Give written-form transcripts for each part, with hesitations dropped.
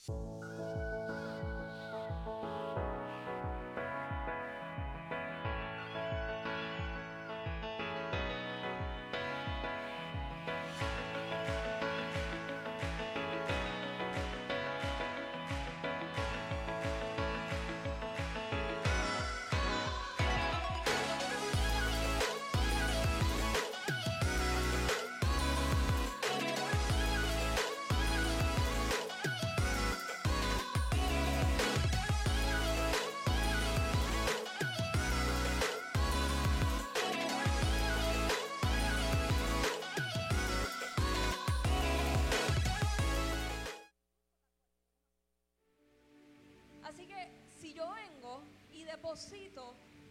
Así que si yo vengo y deposito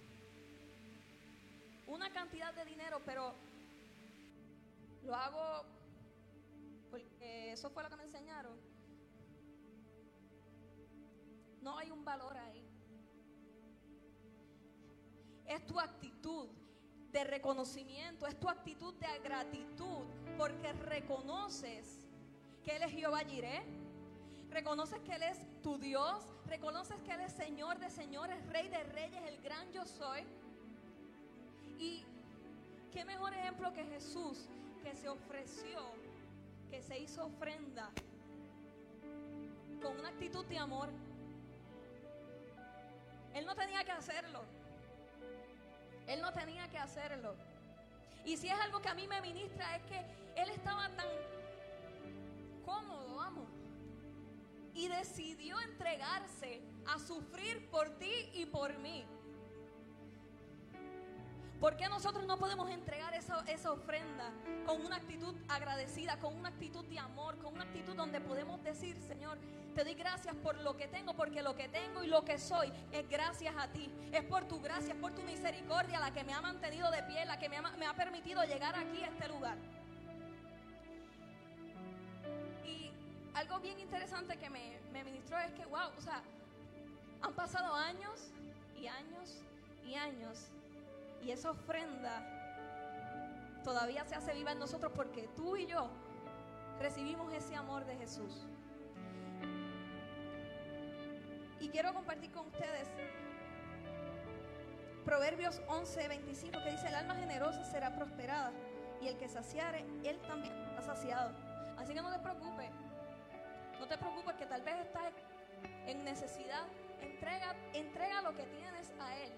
una cantidad de dinero, pero lo hago porque eso fue lo que me enseñaron, no hay un valor ahí. Es tu actitud de reconocimiento, es tu actitud de gratitud, porque reconoces que Él es Jehová Jireh, reconoces que Él es tu Dios, reconoces que Él es Señor de señores, Rey de reyes, el gran yo soy. Y qué mejor ejemplo que Jesús, que se ofreció, que se hizo ofrenda con una actitud de amor. Él no tenía que hacerlo. Él no tenía que hacerlo. Y si es algo que a mí me ministra, es que Él estaba tan cómodo, vamos, y decidió entregarse a sufrir por ti y por mí. ¿Por qué nosotros no podemos entregar esa ofrenda con una actitud agradecida, con una actitud de amor, con una actitud donde podemos decir: Señor, te doy gracias por lo que tengo, porque lo que tengo y lo que soy es gracias a ti, es por tu gracia, es por tu misericordia la que me ha mantenido de pie, la que me ha permitido llegar aquí a este lugar? Y algo bien interesante que me ministró es que, wow, o sea, han pasado años y años y años, y esa ofrenda todavía se hace viva en nosotros, porque tú y yo recibimos ese amor de Jesús. Y quiero compartir con ustedes Proverbios 11:25, que dice: el alma generosa será prosperada, y el que saciare, él también ha saciado. Así que no te preocupes, que tal vez estás en necesidad. Entrega lo que tienes a Él,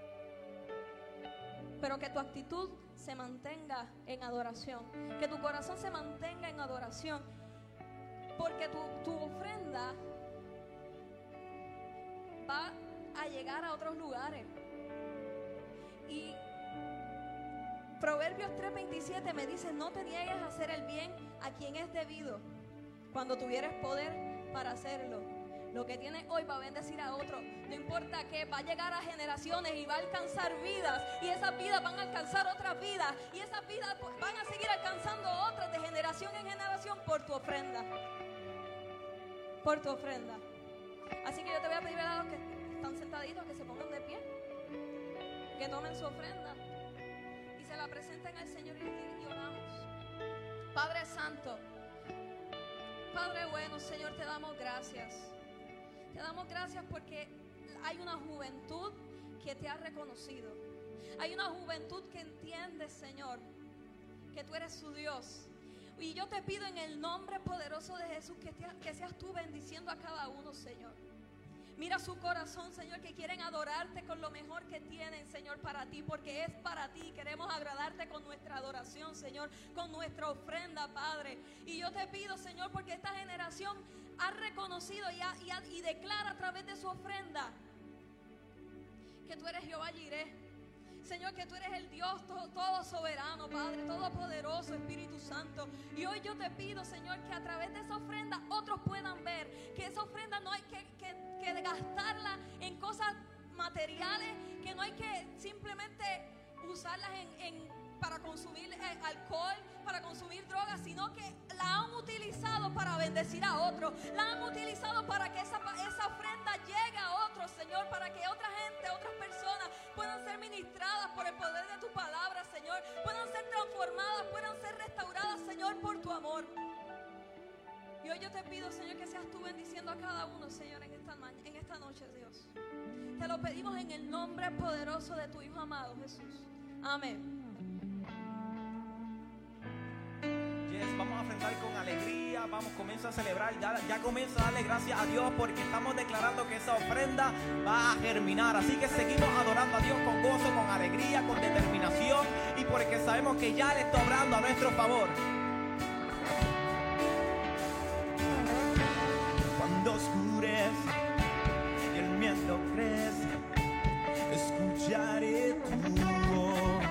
pero que tu actitud se mantenga en adoración, que tu corazón se mantenga en adoración, porque tu ofrenda va a llegar a otros lugares. Y Proverbios 3:27 me dice: no te niegues a hacer el bien a quien es debido, cuando tuvieres poder para hacerlo. Lo que tienes hoy va a bendecir a otro. No importa qué, va a llegar a generaciones y va a alcanzar vidas. Y esas vidas van a alcanzar otras vidas. Y esas vidas van a seguir alcanzando otras de generación en generación por tu ofrenda. Por tu ofrenda. Así que yo te voy a pedir a los que están sentaditos que se pongan de pie, que tomen su ofrenda y se la presenten al Señor y oramos. Padre Santo, Padre bueno, Señor, te damos gracias. Te damos gracias porque hay una juventud que te ha reconocido. Hay una juventud que entiende, Señor, que tú eres su Dios. Y yo te pido en el nombre poderoso de Jesús que seas tú bendiciendo a cada uno, Señor. Mira su corazón, Señor, que quieren adorarte con lo mejor que tienen, Señor, para ti, porque es para ti. Queremos agradarte con nuestra adoración, Señor, con nuestra ofrenda, Padre. Y yo te pido, Señor, porque esta generación ha reconocido y declara a través de su ofrenda que tú eres Jehová Jireh. Señor, que tú eres el Dios todo soberano, Padre, todopoderoso, Espíritu Santo. Y hoy yo te pido, Señor, que a través de esa ofrenda otros puedan ver que esa ofrenda no hay que gastarla en cosas materiales, que no hay que simplemente usarlas para consumir alcohol, para consumir drogas, sino que la han utilizado para bendecir a otros. La han utilizado para que esa ofrenda llegue a otros, Señor, para que otra gente, otras personas puedan ser ministradas por el poder de tu palabra, Señor, puedan ser transformadas, puedan ser restauradas, Señor, por tu amor. Y hoy yo te pido, Señor, que seas tú bendiciendo a cada uno, Señor, en esta noche, Dios. Te lo pedimos en el nombre poderoso de tu Hijo amado, Jesús. Amén. Vamos a enfrentar con alegría, comienza a celebrar, ya comienza a darle gracias a Dios porque estamos declarando que esa ofrenda va a germinar. Así que seguimos adorando a Dios con gozo, con alegría, con determinación y porque sabemos que ya le está obrando a nuestro favor. Cuando oscurece y el miedo crece, escucharé tu voz.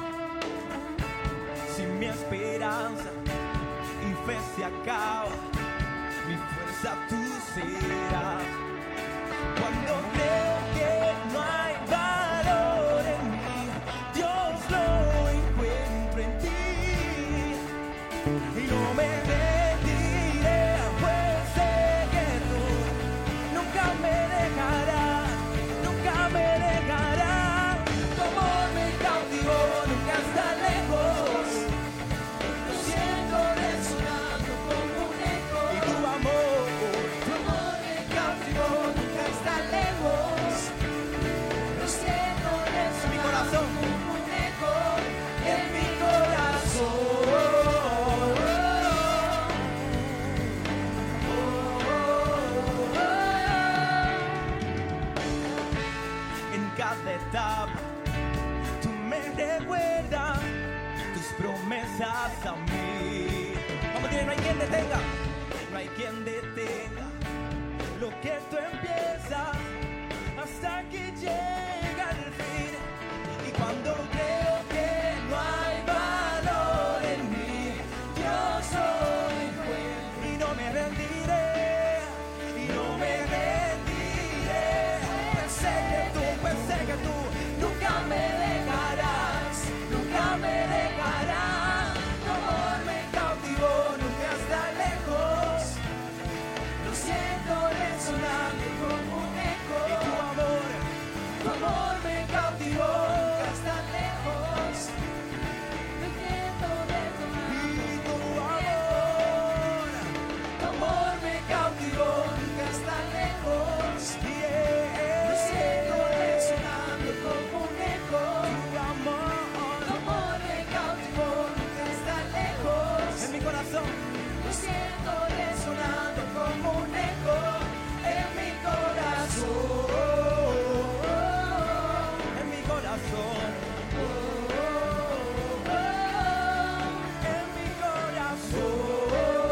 Si mi esperanza y fe se acaba, mi fuerza tú serás. Cuando creo que no hay valor en mí, Dios lo encuentro en ti. Y no me rendiré, pues sé que tú nunca me dejarás, nunca me dejarás. Tu amor me cautivó, nunca está lejos. Tú me recuerdas tus promesas a mí. Vamos a decir, no hay quien detenga, no hay quien detenga lo que tú empiezas hasta que llega el fin. Y cuando creo que no hay valor en mí, Dios soy encuentro y no me rendiré, y no me rendiré. Pues sé que tú nunca me dejarás, nunca me dejarás. Tu amor me cautivó, nunca está lejos. Lo siento resonando como un eco. Y tu amor me cautivó, nunca está lejos. Lo siento resonando. Y tu amor me cautivó, nunca está lejos. Lo siento resonando como un eco. Tu amor me cautivó, nunca está lejos. En mi corazón. Lo siento resonando como un eco. En mi corazón. En mi corazón. En mi corazón.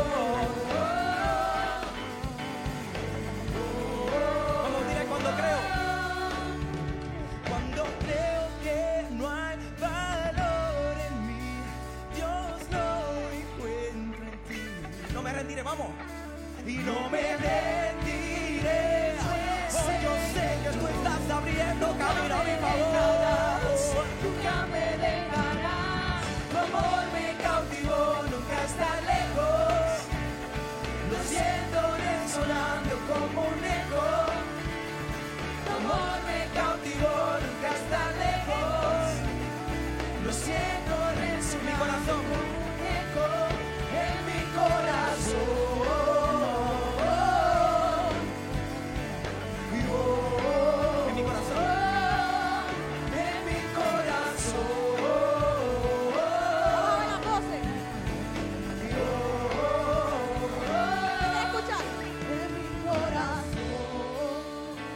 Vamos, diré cuando creo. Cuando creo que no hay valor en mí, Dios lo encuentro en ti. No me rendiré, vamos. Y no me rendiré. Oh, yo sé que tú estás abriendo camino a mi favor. Nunca me dejarás. Tu amor me cautivó, nunca está lejos. Lo siento resonando como un eco. Tu amor me cautivó, nunca está lejos. Lo siento resonando mi corazón. Como un eco en mi corazón. En mi corazón. En mi corazón. Vamos a ver las voces. Escucha. En mi corazón.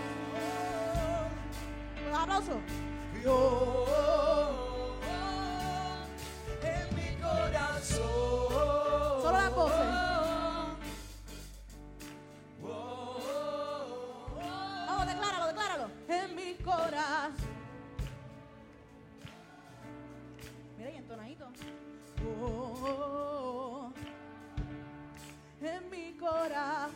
Un aplauso. En mi corazón. Solo las voces. Vamos, decláralo. En mi corazón. Mira, y entonadito. En mi corazón.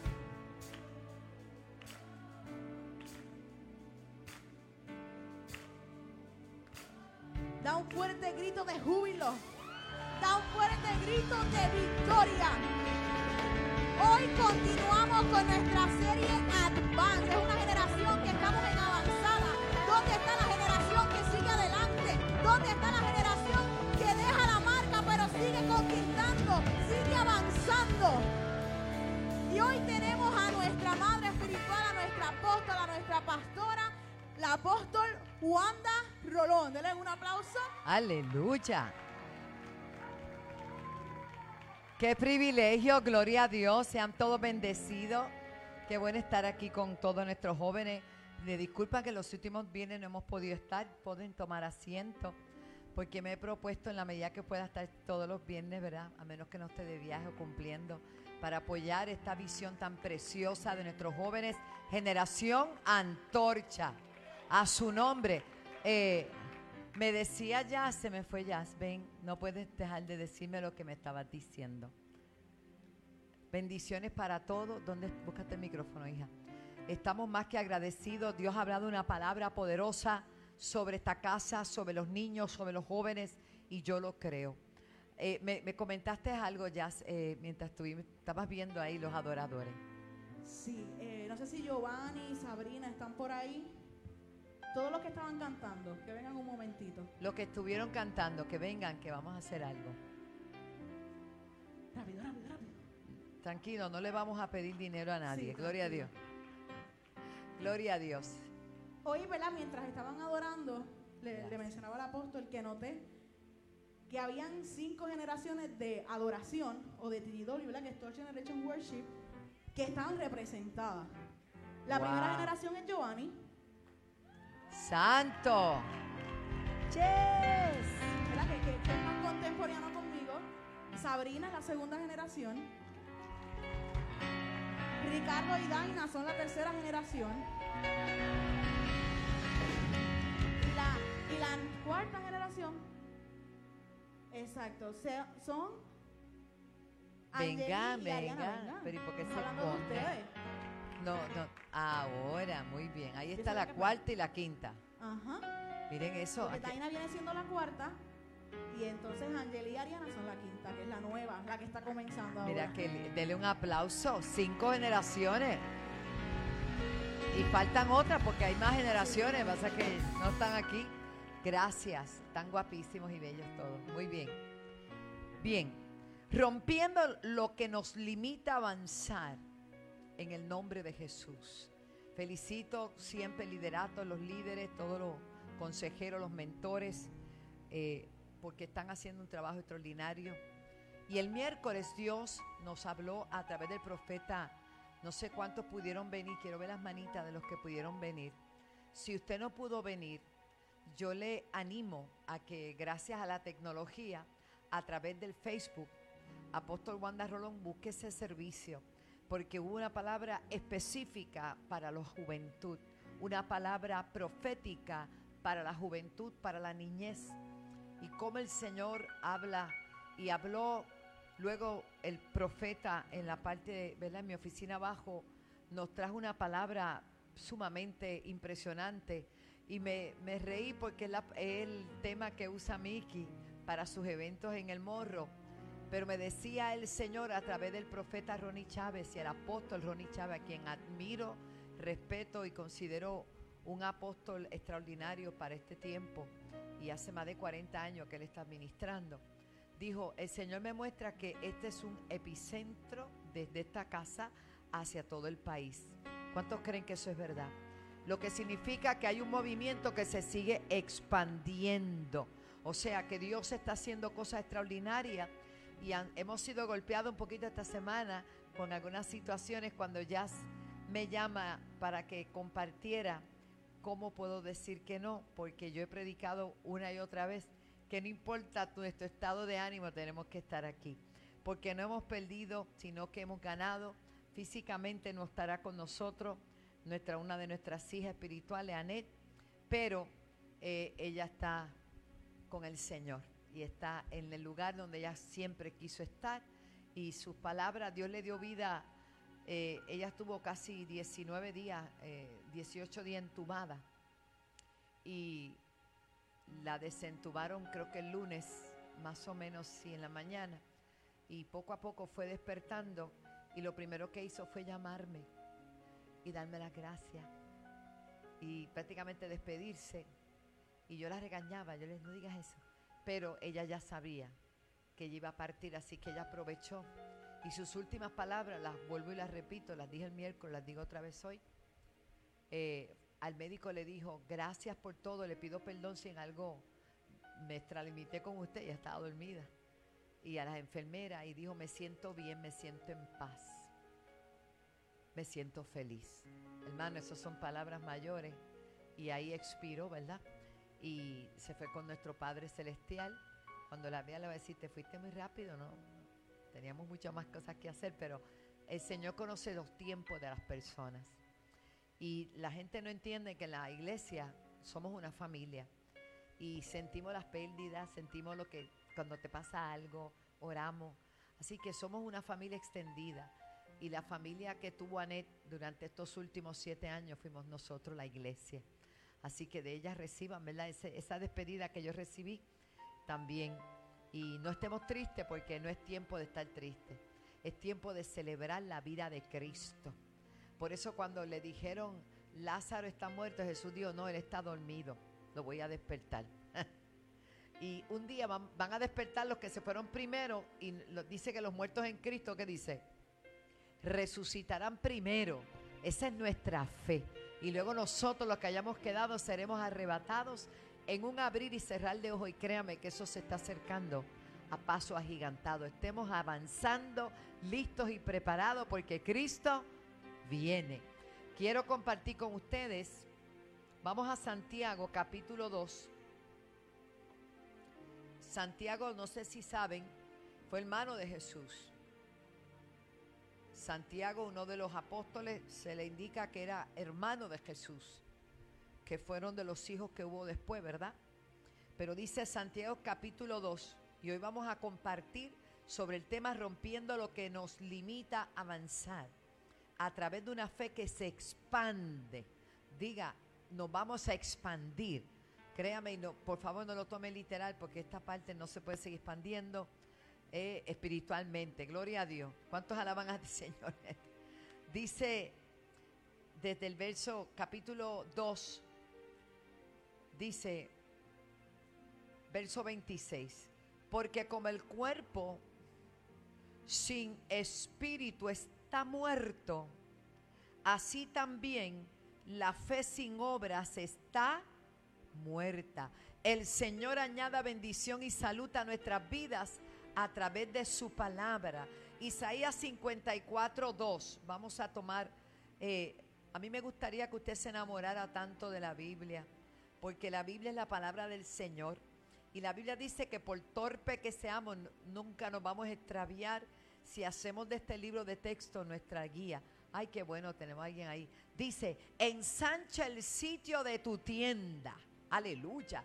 Da un fuerte grito de júbilo. Da un fuerte grito de victoria. Hoy continuamos con nuestra serie Advance. Es una generación que estamos en avanzada. ¿Dónde está la generación que sigue adelante? ¿Dónde está la generación que deja la marca pero sigue conquistando, sigue avanzando? Wanda Rolón. Denle un aplauso. Aleluya. Qué privilegio, gloria a Dios, sean todos bendecidos. Qué bueno estar aquí con todos nuestros jóvenes. Me disculpa que los últimos viernes no hemos podido estar, pueden tomar asiento, porque me he propuesto en la medida que pueda estar todos los viernes, ¿verdad? A menos que no esté de viaje o cumpliendo, para apoyar esta visión tan preciosa de nuestros jóvenes, Generación Antorcha, a su nombre. Me decía Jazz, se me fue Jazz, ven, no puedes dejar de decirme lo que me estabas diciendo. Bendiciones para todos. ¿Dónde? Búscate el micrófono, hija. Estamos más que agradecidos. Dios ha hablado una palabra poderosa sobre esta casa, sobre los niños, sobre los jóvenes, y yo lo creo. Me comentaste algo, Jazz, mientras estabas viendo ahí los adoradores. Sí, no sé si Giovanni y Sabrina están por ahí. Todos los que estaban cantando, que vengan un momentito. Los que estuvieron cantando, que vengan, que vamos a hacer algo. Rápido, rápido, rápido. Tranquilo, no le vamos a pedir dinero a nadie. Sí, Gloria a Dios. Gloria a Dios. Hoy, ¿verdad? Mientras estaban adorando, le mencionaba al apóstol que noté que habían 5 generaciones de adoración o de TGW, ¿verdad? Que es Third Generation Worship, que estaban representadas. La primera generación es Giovanni. ¡Santo! ¡Yes! ¿Verdad? Que es más contemporáneo conmigo. Sabrina es la segunda generación. Ricardo y Daina son la tercera generación. Y la cuarta generación, exacto, son Venga, Angeli y Ariana. venga. Pero ¿y por qué se Hablando de esconde? ustedes. No, ahora, muy bien. Ahí está Eso la es lo que cuarta y la quinta. Ajá. Miren eso. Porque aquí- Daina viene siendo la cuarta. Y entonces Angeli y Ariana son la quinta, que es la nueva, la que está comenzando ahora. Mira, que dele un aplauso. 5 generaciones. Y faltan otras porque hay más generaciones. Pasa que no están aquí. Gracias. Están guapísimos y bellos todos. Muy bien. Bien. Rompiendo lo que nos limita a avanzar en el nombre de Jesús. Felicito siempre el liderato, los líderes, todos los consejeros, los mentores, porque están haciendo un trabajo extraordinario. Y el miércoles Dios nos habló a través del profeta. No sé cuántos pudieron venir, quiero ver las manitas de los que pudieron venir. Si usted no pudo venir, yo le animo a que gracias a la tecnología, a través del Facebook, Apóstol Wanda Rolón, busque ese servicio, porque hubo una palabra específica para la juventud, una palabra profética para la juventud, para la niñez, y cómo el Señor habla y habló. Luego el profeta en la parte, ¿verdad? En mi oficina abajo nos trajo una palabra sumamente impresionante y me reí porque es el tema que usa Miki para sus eventos en el Morro. Pero me decía el Señor a través del profeta Ronnie Chávez y el apóstol Ronnie Chávez, a quien admiro, respeto y considero un apóstol extraordinario para este tiempo, y hace más de 40 años que él está ministrando. Dijo, el Señor me muestra que este es un epicentro desde esta casa hacia todo el país. ¿Cuántos creen que eso es verdad? Lo que significa que hay un movimiento que se sigue expandiendo. O sea, que Dios está haciendo cosas extraordinarias y hemos sido golpeados un poquito esta semana con algunas situaciones cuando Jazz me llama para que compartiera. ¿Cómo puedo decir que no? Porque yo he predicado una y otra vez que no importa nuestro estado de ánimo, tenemos que estar aquí, porque no hemos perdido, sino que hemos ganado. Físicamente no estará con nosotros una de nuestras hijas espirituales, Anet, pero ella está con el Señor y está en el lugar donde ella siempre quiso estar, y sus palabras, Dios le dio vida. Ella estuvo casi 19 días, 18 días entubada, y la desentubaron creo que el lunes, más o menos, sí, en la mañana, y poco a poco fue despertando, y lo primero que hizo fue llamarme y darme las gracias y prácticamente despedirse, y yo la regañaba, yo le dije, no digas eso, pero ella ya sabía que ella iba a partir, así que ella aprovechó, y sus últimas palabras, las vuelvo y las repito, las dije el miércoles, las digo otra vez hoy, al médico le dijo, gracias por todo, le pido perdón si en algo me extralimité con usted, ya estaba dormida. Y a las enfermeras y dijo, me siento bien, me siento en paz, me siento feliz. Hermano, esas son palabras mayores. Y ahí expiró, ¿verdad? Y se fue con nuestro Padre Celestial. Cuando la vea le va a decir, te fuiste muy rápido, ¿no? Teníamos muchas más cosas que hacer, pero el Señor conoce los tiempos de las personas. Y la gente no entiende que en la iglesia somos una familia. Y sentimos las pérdidas, sentimos lo que cuando te pasa algo, oramos. Así que somos una familia extendida. Y la familia que tuvo Anet durante estos últimos 7 años fuimos nosotros, la iglesia. Así que de ellas reciban, ¿verdad? Esa despedida que yo recibí también. Y no estemos tristes porque no es tiempo de estar tristes. Es tiempo de celebrar la vida de Cristo. Por eso cuando le dijeron, Lázaro está muerto, Jesús dijo, no, él está dormido, lo voy a despertar. Y un día van a despertar los que se fueron primero y dice que los muertos en Cristo, ¿qué dice? Resucitarán primero. Esa es nuestra fe. Y luego nosotros los que hayamos quedado seremos arrebatados en un abrir y cerrar de ojos. Y créame que eso se está acercando a paso agigantado. Estemos avanzando, listos y preparados porque Cristo viene. Quiero compartir con ustedes, vamos a Santiago capítulo 2. Santiago, no sé si saben, fue hermano de Jesús. Santiago, uno de los apóstoles, se le indica que era hermano de Jesús, que fueron de los hijos que hubo después, ¿verdad? Pero dice Santiago capítulo 2, y hoy vamos a compartir sobre el tema rompiendo lo que nos limita a avanzar, a través de una fe que se expande. Diga, nos vamos a expandir. Créame, y no, por favor no lo tome literal porque esta parte no se puede seguir expandiendo. Espiritualmente, gloria a Dios. ¿Cuántos alaban al Señor? Dice desde el verso capítulo 2, dice verso 26, porque como el cuerpo sin espíritu está muerto, así también la fe sin obras está muerta. El Señor añada bendición y salud a nuestras vidas a través de su palabra. Isaías 54:2. Vamos a tomar, a mí me gustaría que usted se enamorara tanto de la Biblia, porque la Biblia es la palabra del Señor. Y la Biblia dice que por torpe que seamos, nunca nos vamos a extraviar si hacemos de este libro de texto nuestra guía. Ay, qué bueno, tenemos a alguien ahí. Dice, ensancha el sitio de tu tienda. Aleluya.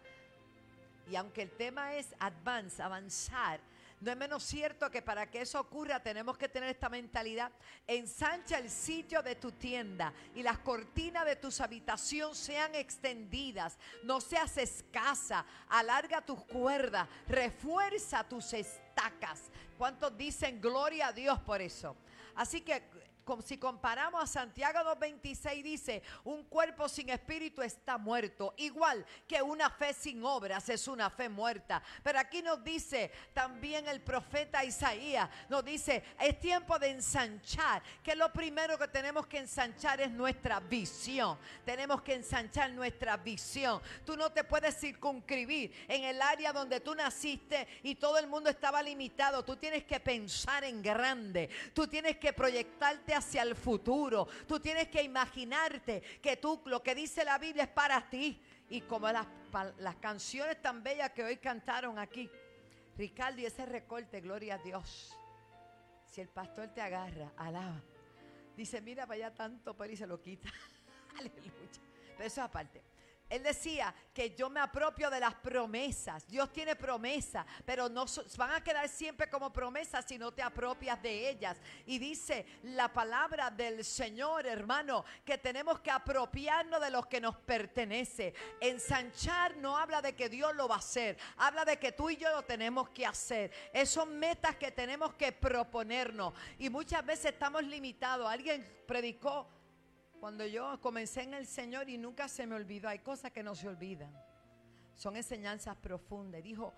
Y aunque el tema es avanzar, no es menos cierto que para que eso ocurra tenemos que tener esta mentalidad. Ensancha el sitio de tu tienda y las cortinas de tus habitaciones sean extendidas. No seas escasa. Alarga tus cuerdas. Refuerza tus estacas. ¿Cuántos dicen gloria a Dios por eso? Así que si comparamos a Santiago 2:26 dice, un cuerpo sin espíritu está muerto, igual que una fe sin obras es una fe muerta. Pero aquí nos dice también el profeta Isaías, nos dice, es tiempo de ensanchar, que lo primero que tenemos que ensanchar es nuestra visión. Tenemos que ensanchar nuestra visión. Tú no te puedes circunscribir en el área donde tú naciste y todo el mundo estaba limitado. Tú tienes que pensar en grande, tú tienes que proyectarte hacia el futuro. Tú tienes que imaginarte que tú, lo que dice la Biblia es para ti. Y como las canciones tan bellas que hoy cantaron aquí, Ricardo, y ese recorte, gloria a Dios. Si el pastor te agarra, alaba. Dice, mira, vaya tanto, pero y se lo quita. Aleluya. Pero eso aparte. Él decía que yo me apropio de las promesas. Dios tiene promesas, pero no van a quedar siempre como promesas si no te apropias de ellas. Y dice la palabra del Señor, hermano, que tenemos que apropiarnos de lo que nos pertenece. Ensanchar no habla de que Dios lo va a hacer, habla de que tú y yo lo tenemos que hacer. Esas son metas que tenemos que proponernos. Y muchas veces estamos limitados. Alguien predicó cuando yo comencé en el Señor y nunca se me olvidó. Hay cosas que no se olvidan. Son enseñanzas profundas. Dijo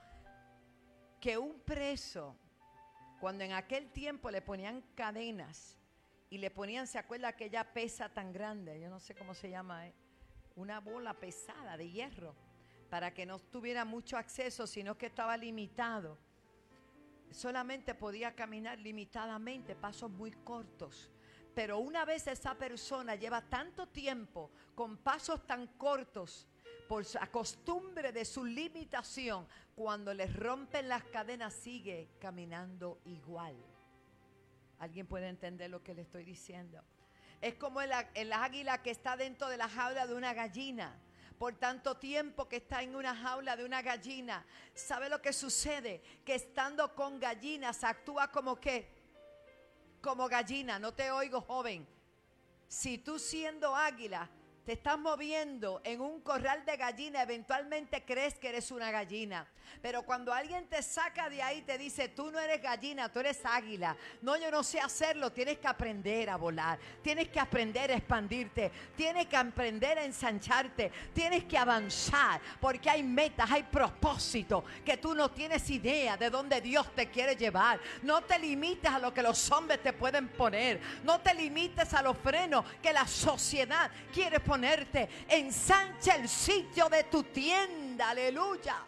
que un preso, cuando en aquel tiempo le ponían cadenas y le ponían, ¿se acuerda aquella pesa tan grande? Yo no sé cómo se llama, una bola pesada de hierro para que no tuviera mucho acceso, sino que estaba limitado. Solamente podía caminar limitadamente, pasos muy cortos. Pero una vez esa persona lleva tanto tiempo con pasos tan cortos, por la costumbre de su limitación, cuando le rompen las cadenas sigue caminando igual. ¿Alguien puede entender lo que le estoy diciendo? Es como el águila que está dentro de la jaula de una gallina. Por tanto tiempo que está en una jaula de una gallina, ¿sabe lo que sucede? Que estando con gallinas actúa como ¿qué? Como gallina. No te oigo, joven. Si tú siendo águila te estás moviendo en un corral de gallina, eventualmente crees que eres una gallina. Pero cuando alguien te saca de ahí, te dice, tú no eres gallina, tú eres águila. No, yo no sé hacerlo. Tienes que aprender a volar. Tienes que aprender a expandirte. Tienes que aprender a ensancharte. Tienes que avanzar, porque hay metas, hay propósitos que tú no tienes idea de dónde Dios te quiere llevar. No te limites a lo que los hombres te pueden poner. No te limites a los frenos que la sociedad quiere ponerte. Ensancha el sitio de tu tienda. Aleluya.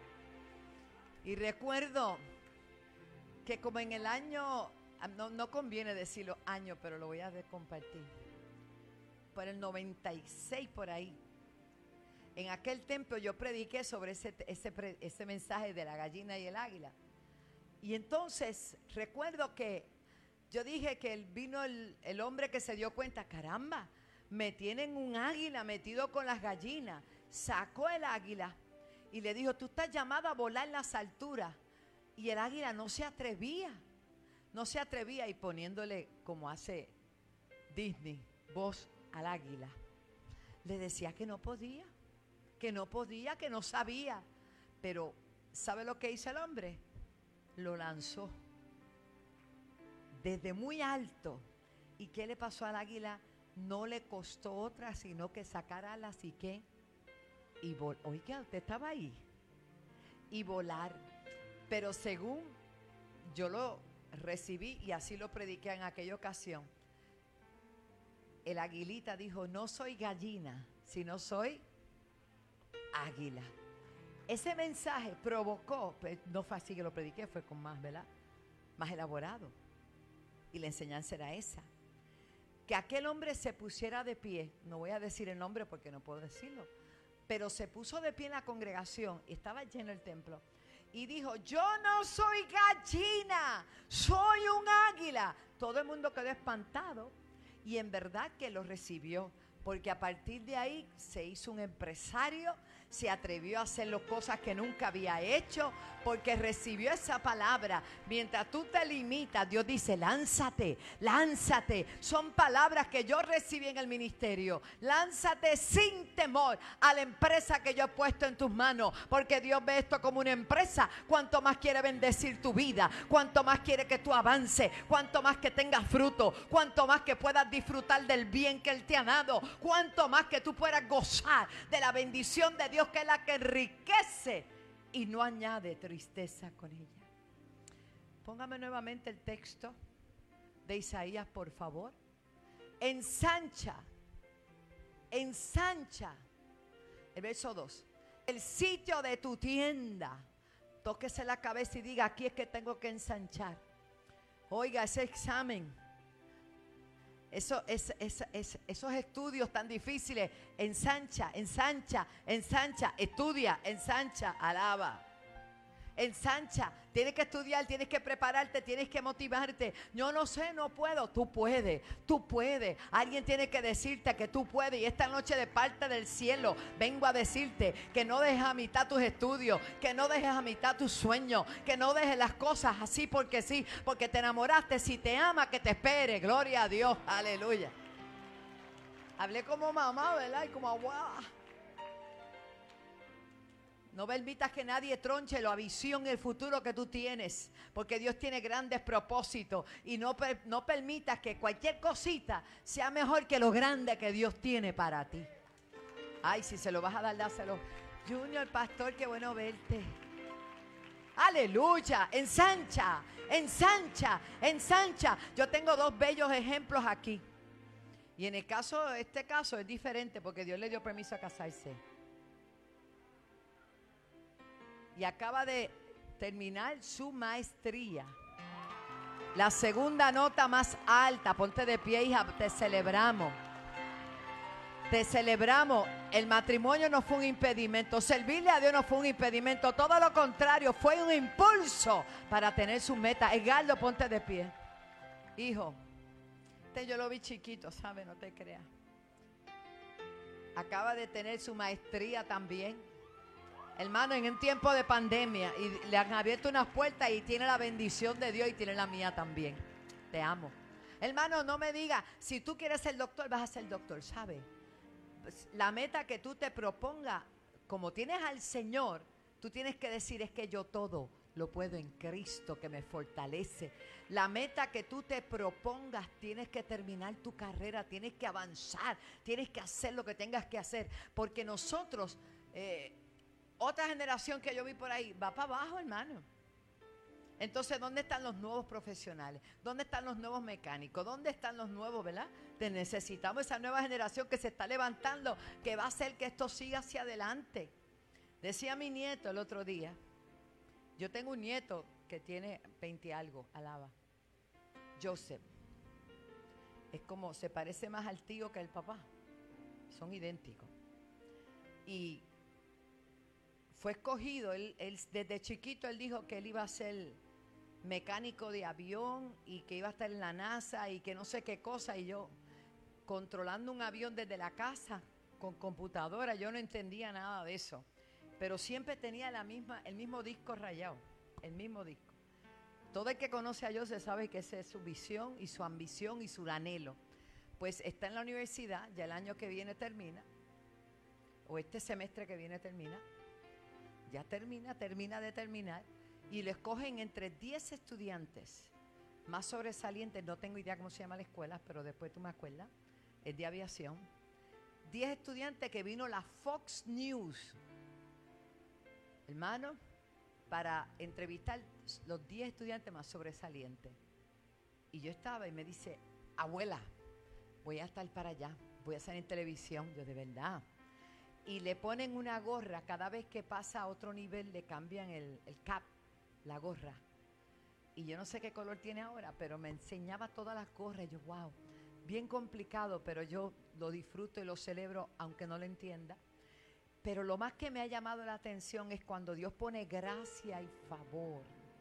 Y recuerdo que como en el año, no conviene decirlo año, pero lo voy a compartir, por el 96 por ahí, en aquel templo yo prediqué sobre ese mensaje de la gallina y el águila. Y entonces recuerdo que yo dije que vino el hombre que se dio cuenta, caramba, me tienen un águila metido con las gallinas. Sacó el águila y le dijo, tú estás llamado a volar en las alturas. Y el águila no se atrevía, y poniéndole, como hace Disney, voz al águila, le decía que no podía, que no sabía. Pero ¿sabe lo que hizo el hombre? Lo lanzó desde muy alto. ¿Y qué le pasó al águila? No le costó otra, sino que sacar alas y qué. Y oiga, usted estaba ahí. Y volar. Pero según yo lo recibí y así lo prediqué en aquella ocasión, el aguilita dijo, no soy gallina, sino soy águila. Ese mensaje provocó, no fue así que lo prediqué, fue con más, ¿verdad? Más elaborado. Y la enseñanza era esa. Que aquel hombre se pusiera de pie, no voy a decir el nombre porque no puedo decirlo, pero se puso de pie en la congregación y estaba lleno el templo y dijo, yo no soy gallina, soy un águila. Todo el mundo quedó espantado y en verdad que lo recibió, porque a partir de ahí se hizo un empresario, se atrevió a hacer las cosas que nunca había hecho, porque recibió esa palabra. Mientras tú te limitas, Dios dice, lánzate, lánzate. Son palabras que yo recibí en el ministerio. Lánzate sin temor a la empresa que yo he puesto en tus manos, porque Dios ve esto como una empresa. Cuanto más quiere bendecir tu vida, cuanto más quiere que tú avances, cuanto más que tengas fruto, cuanto más que puedas disfrutar del bien que Él te ha dado, cuanto más que tú puedas gozar de la bendición de Dios, que es la que enriquece y no añade tristeza con ella. Póngame nuevamente el texto de Isaías, por favor. Ensancha, ensancha. El verso 2. El sitio de tu tienda. Tóquese la cabeza y diga, aquí es que tengo que ensanchar. Oiga, ese examen, esos estudios tan difíciles, ensancha, ensancha, ensancha, estudia, ensancha, alaba. Ensancha, tienes que estudiar, tienes que prepararte, tienes que motivarte. Yo no sé, no puedo. Tú puedes, tú puedes. Alguien tiene que decirte que tú puedes. Y esta noche de parte del cielo vengo a decirte que no dejes a mitad tus estudios, que no dejes a mitad tus sueños, que no dejes las cosas así porque sí, porque te enamoraste. Si te ama, que te espere. Gloria a Dios, aleluya. Hablé como mamá, ¿verdad? Y como abuela. No permitas que nadie tronche la visión y el futuro que tú tienes, porque Dios tiene grandes propósitos, y no permitas que cualquier cosita sea mejor que lo grande que Dios tiene para ti. Ay, si se lo vas a dar, dáselo. Junior, pastor, qué bueno verte. Aleluya, ensancha, ensancha, ensancha. Yo tengo dos bellos ejemplos aquí. Y en este caso es diferente porque Dios le dio permiso a casarse. Y acaba de terminar su maestría. La segunda nota más alta. Ponte de pie, hija, te celebramos. Te celebramos. El matrimonio no fue un impedimento. Servirle a Dios no fue un impedimento. Todo lo contrario, fue un impulso para tener su meta. Edgardo, ponte de pie. Hijo, yo lo vi chiquito, ¿sabes? No te creas. Acaba de tener su maestría también. Hermano, en un tiempo de pandemia, y le han abierto unas puertas y tiene la bendición de Dios y tiene la mía también. Te amo. Hermano, no me digas, si tú quieres ser doctor, vas a ser doctor, ¿sabes? La meta que tú te propongas, como tienes al Señor, tú tienes que decir, es que yo todo lo puedo en Cristo que me fortalece. La meta que tú te propongas, tienes que terminar tu carrera, tienes que avanzar, tienes que hacer lo que tengas que hacer, porque nosotros... otra generación que yo vi por ahí va para abajo, hermano. Entonces, ¿dónde están los nuevos profesionales? ¿Dónde están los nuevos mecánicos? ¿Dónde están los nuevos, verdad? Necesitamos esa nueva generación que se está levantando, que va a hacer que esto siga hacia adelante. Decía mi nieto el otro día, yo tengo un nieto que tiene 20 algo, alaba, Joseph. Es como, se parece más al tío que al papá. Son idénticos. Y fue escogido, él desde chiquito él dijo que él iba a ser mecánico de avión y que iba a estar en la NASA y que no sé qué cosa, y yo controlando un avión desde la casa con computadora, yo no entendía nada de eso, pero siempre tenía el mismo disco rayado, el mismo disco. Todo el que conoce a Joseph sabe que esa es su visión y su ambición y su anhelo. Pues está en la universidad, ya el año que viene termina, o este semestre que viene termina. Ya termina de terminar, y lo escogen entre 10 estudiantes más sobresalientes. No tengo idea cómo se llama la escuela, pero después tú me acuerdas. Es de aviación. 10 estudiantes que vino la Fox News, hermano, para entrevistar los 10 estudiantes más sobresalientes. Y yo estaba y me dice, abuela, voy a estar para allá, voy a salir en televisión. Yo, de verdad. Y le ponen una gorra, cada vez que pasa a otro nivel le cambian el cap, la gorra. Y yo no sé qué color tiene ahora, pero me enseñaba todas las gorras. Y yo, wow, bien complicado, pero yo lo disfruto y lo celebro, aunque no lo entienda. Pero lo más que me ha llamado la atención es cuando Dios pone gracia y favor.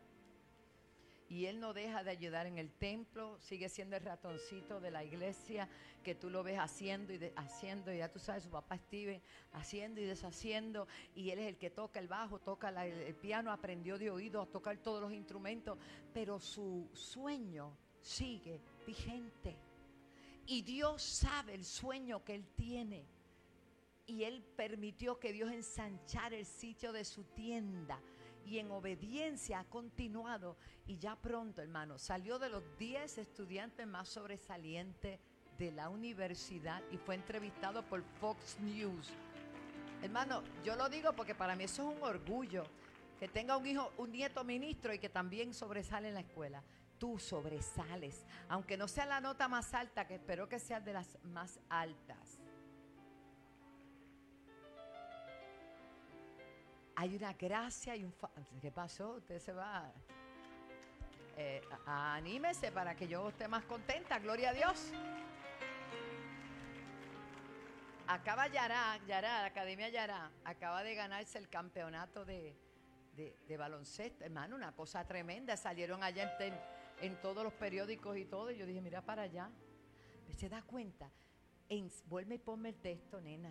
Y Él no deja de ayudar en el templo, sigue siendo el ratoncito de la iglesia, que tú lo ves haciendo y ya tú sabes, su papá Steven, haciendo y deshaciendo, y Él es el que toca el bajo, toca el piano, aprendió de oído a tocar todos los instrumentos, pero su sueño sigue vigente. Y Dios sabe el sueño que Él tiene. Y Él permitió que Dios ensanchara el sitio de su tienda. Y en obediencia ha continuado. Y ya pronto, hermano, salió de los 10 estudiantes más sobresalientes de la universidad y fue entrevistado por Fox News. Hermano, yo lo digo porque para mí eso es un orgullo. Que tenga un nieto ministro y que también sobresale en la escuela. Tú sobresales, aunque no sea la nota más alta, que espero que sea de las más altas. Hay una gracia y un... ¿Qué pasó? Usted se va... anímese para que yo esté más contenta. Gloria a Dios. Acaba Yará, la Academia Yará, acaba de ganarse el campeonato de baloncesto. Hermano, una cosa tremenda. Salieron allá en todos los periódicos y todo. Y yo dije, mira para allá. ¿Se da cuenta? Vuelve y ponme el texto, nena.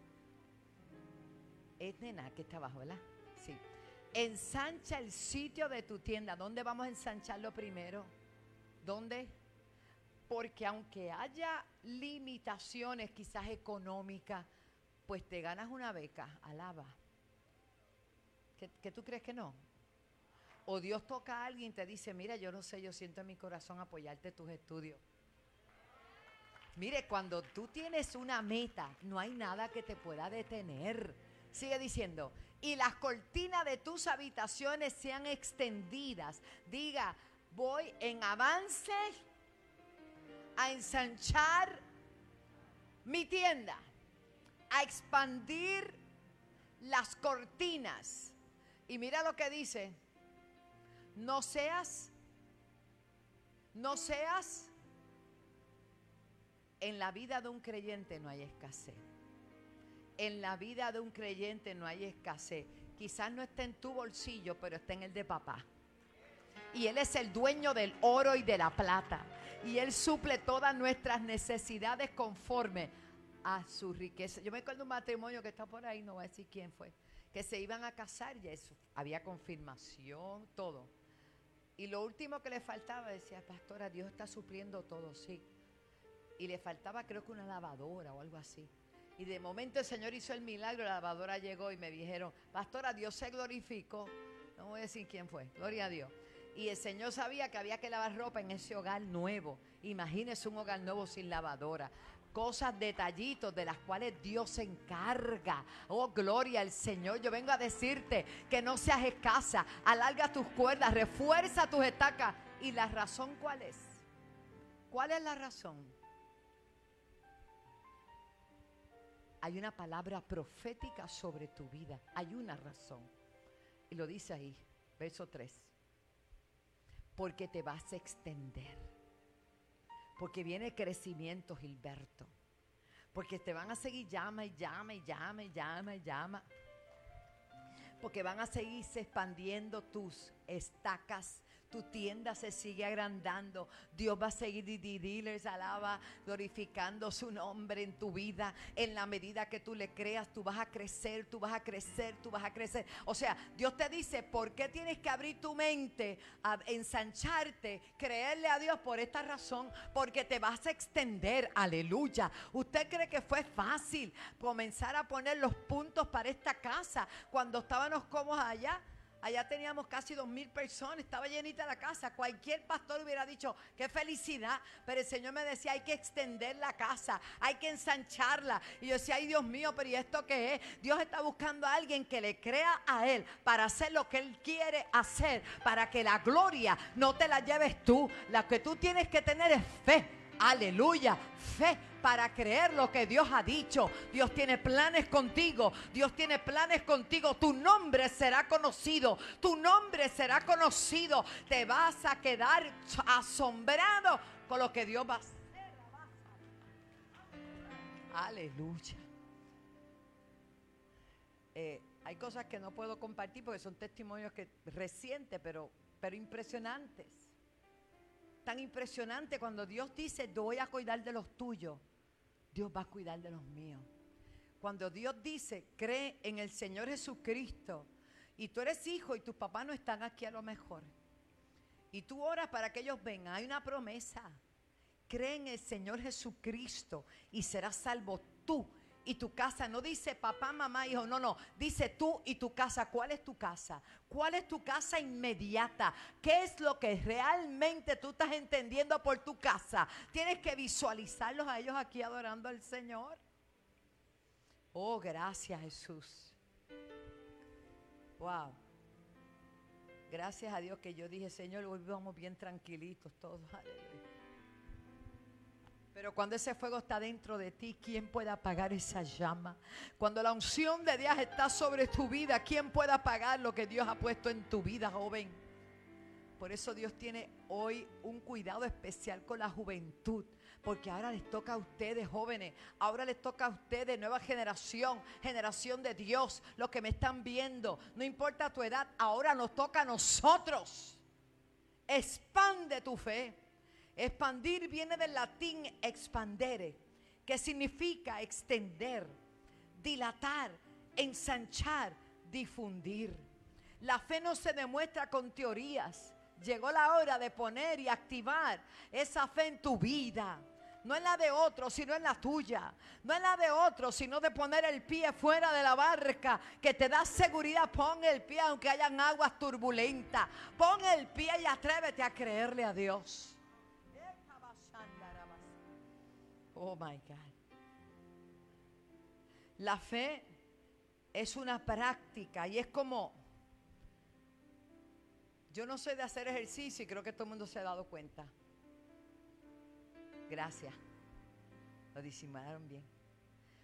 Es nena que está abajo, ¿verdad? Sí. Ensancha el sitio de tu tienda. ¿Dónde vamos a ensancharlo primero? ¿Dónde? Porque aunque haya limitaciones quizás económicas, pues te ganas una beca, alaba. ¿Qué tú crees que no? O Dios toca a alguien y te dice, mira, yo no sé, yo siento en mi corazón apoyarte tus estudios. Mire, cuando tú tienes una meta, no hay nada que te pueda detener. Sigue diciendo, y las cortinas de tus habitaciones sean extendidas. Diga, voy en avance a ensanchar mi tienda, a expandir las cortinas. Y mira lo que dice, no seas, en la vida de un creyente no hay escasez. En la vida de un creyente no hay escasez. Quizás no esté en tu bolsillo, pero está en el de papá. Y Él es el dueño del oro y de la plata. Y Él suple todas nuestras necesidades conforme a su riqueza. Yo me acuerdo de un matrimonio que está por ahí, no voy a decir quién fue, que se iban a casar y eso, había confirmación, todo. Y lo último que le faltaba, decía, pastora, Dios está supliendo todo, sí. Y le faltaba creo que una lavadora o algo así. Y de momento el Señor hizo el milagro, la lavadora llegó y me dijeron, pastora, Dios se glorificó. No voy a decir quién fue, gloria a Dios. Y el Señor sabía que había que lavar ropa en ese hogar nuevo. Imagínese un hogar nuevo sin lavadora. Cosas, detallitos de las cuales Dios se encarga. Oh, gloria al Señor. Yo vengo a decirte que no seas escasa. Alarga tus cuerdas, refuerza tus estacas. ¿Y la razón cuál es? ¿Cuál es la razón? Hay una palabra profética sobre tu vida. Hay una razón. Y lo dice ahí, verso 3. Porque te vas a extender. Porque viene crecimiento, Gilberto. Porque te van a seguir llama y llama y llama y llama y llama. Porque van a seguirse expandiendo tus estacas. Tu tienda se sigue agrandando. Dios va a seguir dealers, alaba, glorificando su nombre en tu vida. En la medida que tú le creas, tú vas a crecer, tú vas a crecer, tú vas a crecer. O sea, Dios te dice, ¿por qué tienes que abrir tu mente, a ensancharte, creerle a Dios? Por esta razón, porque te vas a extender. Aleluya. ¿Usted cree que fue fácil comenzar a poner los puntos para esta casa cuando estábamos cómodos allá? Allá teníamos casi 2,000 personas, estaba llenita la casa. Cualquier pastor hubiera dicho, qué felicidad. Pero el Señor me decía, hay que extender la casa, hay que ensancharla. Y yo decía, ay Dios mío, pero ¿y esto qué es? Dios está buscando a alguien que le crea a Él para hacer lo que Él quiere hacer, para que la gloria no te la lleves tú. La que tú tienes que tener es fe. Aleluya, fe para creer lo que Dios ha dicho. Dios tiene planes contigo. Dios tiene planes contigo. Tu nombre será conocido. Tu nombre será conocido. Te vas a quedar asombrado con lo que Dios va a hacer. Aleluya. Hay cosas que no puedo compartir porque son testimonios recientes, pero impresionantes. Tan impresionante cuando Dios dice, voy a cuidar de los tuyos, Dios va a cuidar de los míos. Cuando Dios dice, cree en el Señor Jesucristo, y tú eres hijo y tus papás no están aquí a lo mejor, y tú oras para que ellos vengan, hay una promesa. Cree en el Señor Jesucristo y serás salvo tú y tu casa. No dice papá, mamá, hijo, no, dice tú y tu casa. ¿Cuál es tu casa? ¿Cuál es tu casa inmediata? ¿Qué es lo que realmente tú estás entendiendo por tu casa? Tienes que visualizarlos a ellos aquí adorando al Señor. Oh, gracias Jesús. Wow. Gracias a Dios que yo dije, Señor, hoy vamos bien tranquilitos todos. Aleluya. Pero cuando ese fuego está dentro de ti, ¿quién puede apagar esa llama? Cuando la unción de Dios está sobre tu vida, ¿quién puede apagar lo que Dios ha puesto en tu vida, joven? Por eso Dios tiene hoy un cuidado especial con la juventud. Porque ahora les toca a ustedes, jóvenes. Ahora les toca a ustedes, nueva generación, generación de Dios. Los que me están viendo, no importa tu edad, ahora nos toca a nosotros. Expande tu fe. Expandir viene del latín expandere, que significa extender, dilatar, ensanchar, difundir. La fe no se demuestra con teorías. Llegó la hora de poner y activar esa fe en tu vida. No es la de otro, sino en la tuya. No es la de otro, sino de poner el pie fuera de la barca, que te da seguridad. Pon el pie aunque hayan aguas turbulentas. Pon el pie y atrévete a creerle a Dios. Oh my God. La fe es una práctica y es como, yo no soy de hacer ejercicio y creo que todo el mundo se ha dado cuenta. Gracias. Lo disimularon bien.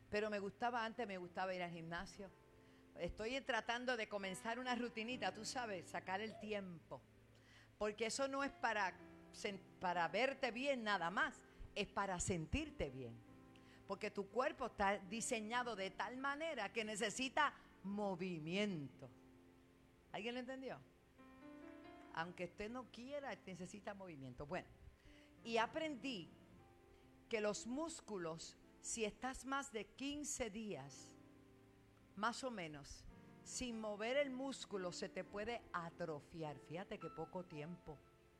Pero me gustaba antes, me gustaba ir al gimnasio. Estoy tratando de comenzar una rutinita, tú sabes, sacar el tiempo. Porque eso no es para verte bien nada más, es para sentirte bien. Porque tu cuerpo está diseñado de tal manera que necesita movimiento. ¿Alguien lo entendió? Aunque usted no quiera, necesita movimiento. Bueno, y aprendí que los músculos, si estás más de 15 días, más o menos, sin mover el músculo, se te puede atrofiar. Fíjate que poco tiempo.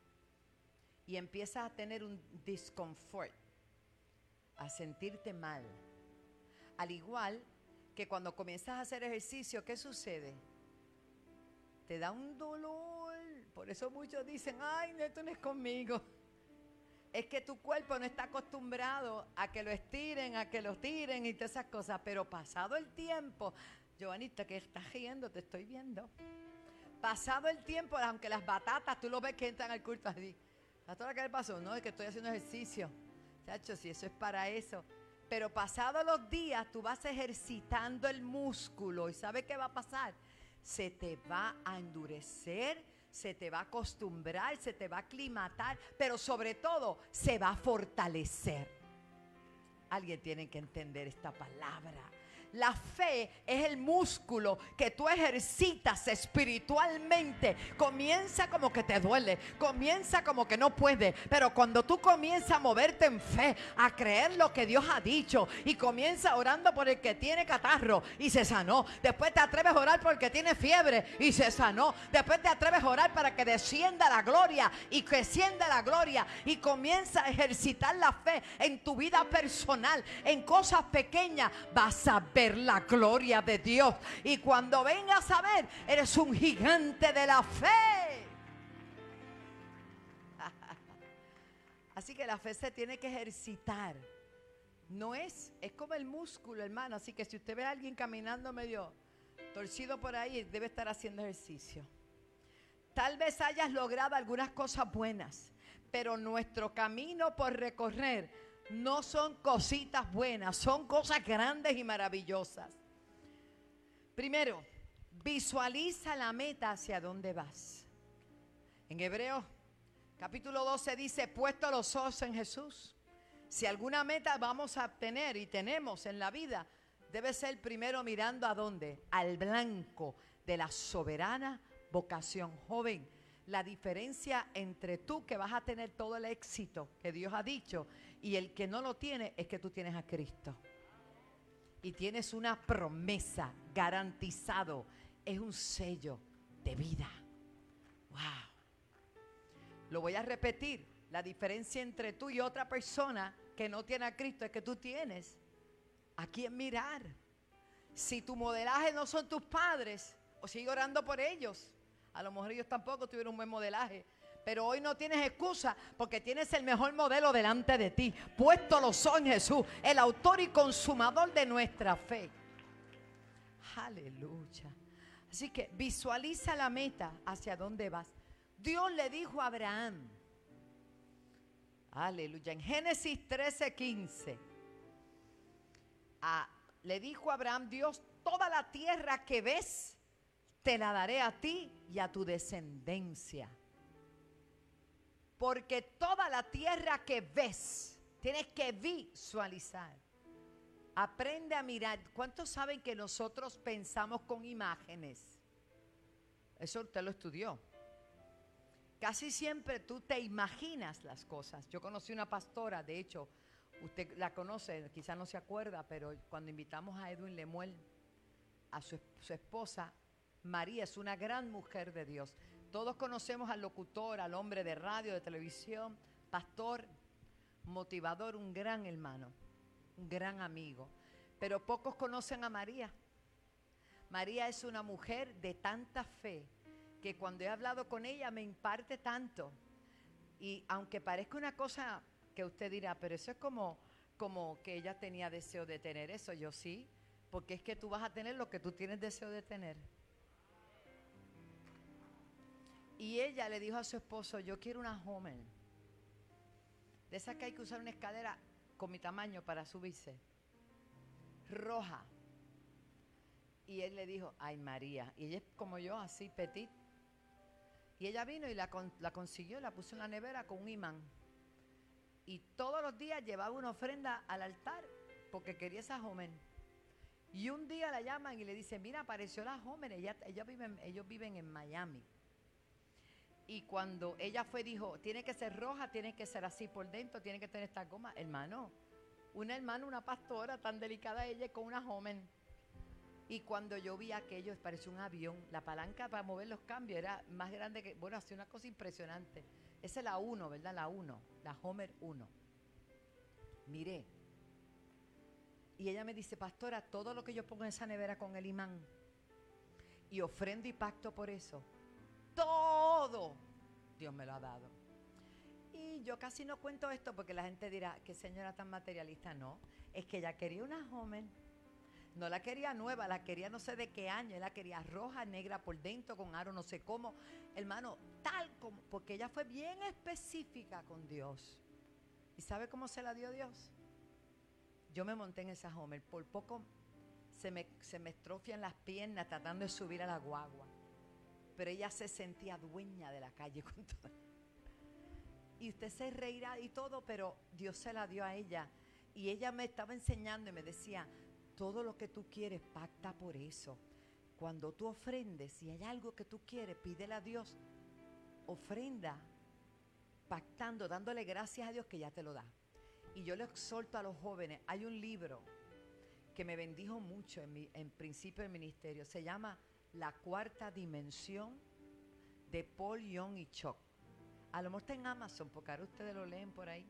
Y empiezas a tener un discomfort, a sentirte mal. Al igual que cuando comienzas a hacer ejercicio, ¿qué sucede? Te da un dolor. Por eso muchos dicen, ay, esto no es conmigo. Es que tu cuerpo no está acostumbrado a que lo estiren, a que lo tiren y todas esas cosas. Pero pasado el tiempo, Joanita, que estás riendo, te estoy viendo. Pasado el tiempo, aunque las batatas, tú lo ves que entran al culto así. ¿Pastora, qué le pasó? No, es que estoy haciendo ejercicio. Chacho, si eso es para eso. Pero pasados los días, tú vas ejercitando el músculo. ¿Y sabes qué va a pasar? Se te va a endurecer, se te va a acostumbrar, se te va a aclimatar, pero sobre todo se va a fortalecer. Alguien tiene que entender esta palabra. La fe es el músculo que tú ejercitas espiritualmente. Comienza como que te duele, comienza como que no puedes, pero cuando tú comienzas a moverte en fe, a creer lo que Dios ha dicho, y comienza orando por el que tiene catarro y se sanó, después te atreves a orar por el que tiene fiebre y se sanó, después te atreves a orar para que descienda la gloria y que descienda la gloria, y comienza a ejercitar la fe en tu vida personal, en cosas pequeñas, vas a ver la gloria de Dios, y cuando vengas a ver, eres un gigante de la fe. Así que la fe se tiene que ejercitar. No es como el músculo, hermano. Así que si usted ve a alguien caminando medio torcido por ahí, debe estar haciendo ejercicio. Tal vez hayas logrado algunas cosas buenas, pero nuestro camino por recorrer no son cositas buenas, son cosas grandes y maravillosas. Primero, visualiza la meta hacia dónde vas. En Hebreos capítulo 12 dice, puesto los ojos en Jesús. Si alguna meta vamos a tener y tenemos en la vida, debe ser primero mirando a dónde, al blanco de la soberana vocación. Joven, la diferencia entre tú, que vas a tener todo el éxito que Dios ha dicho, y el que no lo tiene, es que tú tienes a Cristo. Y tienes una promesa garantizado. Es un sello de vida. Wow. Lo voy a repetir. La diferencia entre tú y otra persona que no tiene a Cristo es que tú tienes a quien mirar. Si tu modelaje no son tus padres, o sigue orando por ellos. A lo mejor ellos tampoco tuvieron un buen modelaje, pero hoy no tienes excusa porque tienes el mejor modelo delante de ti. Puesto los ojos en Jesús, el autor y consumador de nuestra fe. Aleluya. Así que visualiza la meta hacia dónde vas. Dios le dijo a Abraham, aleluya, en Génesis 13:15, le dijo a Abraham Dios, toda la tierra que ves, te la daré a ti y a tu descendencia. Porque toda la tierra que ves, tienes que visualizar. Aprende a mirar. ¿Cuántos saben que nosotros pensamos con imágenes? Eso usted lo estudió. Casi siempre tú te imaginas las cosas. Yo conocí una pastora, de hecho, usted la conoce, quizás no se acuerda, pero cuando invitamos a Edwin Lemuel, a su esposa, María, es una gran mujer de Dios. Todos conocemos al locutor, al hombre de radio, de televisión, pastor, motivador, un gran hermano, un gran amigo. Pero pocos conocen a María. María es una mujer de tanta fe que cuando he hablado con ella me imparte tanto. Y aunque parezca una cosa que usted dirá, pero eso es como que ella tenía deseo de tener eso. Yo sí, porque es que tú vas a tener lo que tú tienes deseo de tener. Y ella le dijo a su esposo, yo quiero una Homer, de esas que hay que usar una escalera con mi tamaño para subirse. roja. Y él le dijo, ay María. Y ella es como yo, así, petit. Y ella vino y la consiguió, la puso en la nevera con un imán. Y todos los días llevaba una ofrenda al altar porque quería esa joven. Y un día la llaman y le dicen, mira, apareció la joven, ellos viven en Miami. Y cuando ella fue, dijo, tiene que ser roja, tiene que ser así por dentro, tiene que tener esta goma. Hermano, una pastora tan delicada ella con una joven. Y cuando yo vi aquello, parecía un avión. La palanca para mover los cambios era más grande que, bueno, hacía una cosa impresionante. Esa es la 1, ¿verdad? La 1, la Homer 1. Miré. Y ella me dice, pastora, todo lo que yo pongo en esa nevera con el imán y ofrendo y pacto por eso, todo Dios me lo ha dado. Y yo casi no cuento esto porque la gente dirá, qué señora tan materialista. No, es que ella quería una joven. No la quería nueva, la quería no sé de qué año, ella la quería roja, negra por dentro, con aro no sé cómo. Hermano, tal como, porque ella fue bien específica con Dios. ¿Y sabe cómo se la dio Dios? Yo me monté en esa Homer, por poco se me estrofian las piernas tratando de subir a la guagua. Pero ella se sentía dueña de la calle con todo. Y usted se reirá y todo, pero Dios se la dio a ella. Y ella me estaba enseñando y me decía, todo lo que tú quieres, pacta por eso. Cuando tú ofrendes, si hay algo que tú quieres, pídele a Dios. Ofrenda, pactando, dándole gracias a Dios que ya te lo da. Y yo le exhorto a los jóvenes, hay un libro que me bendijo mucho en principio del ministerio, se llama La Cuarta Dimensión, de Paul Young y Chuck. A lo mejor está en Amazon, porque ahora ustedes lo leen por ahí.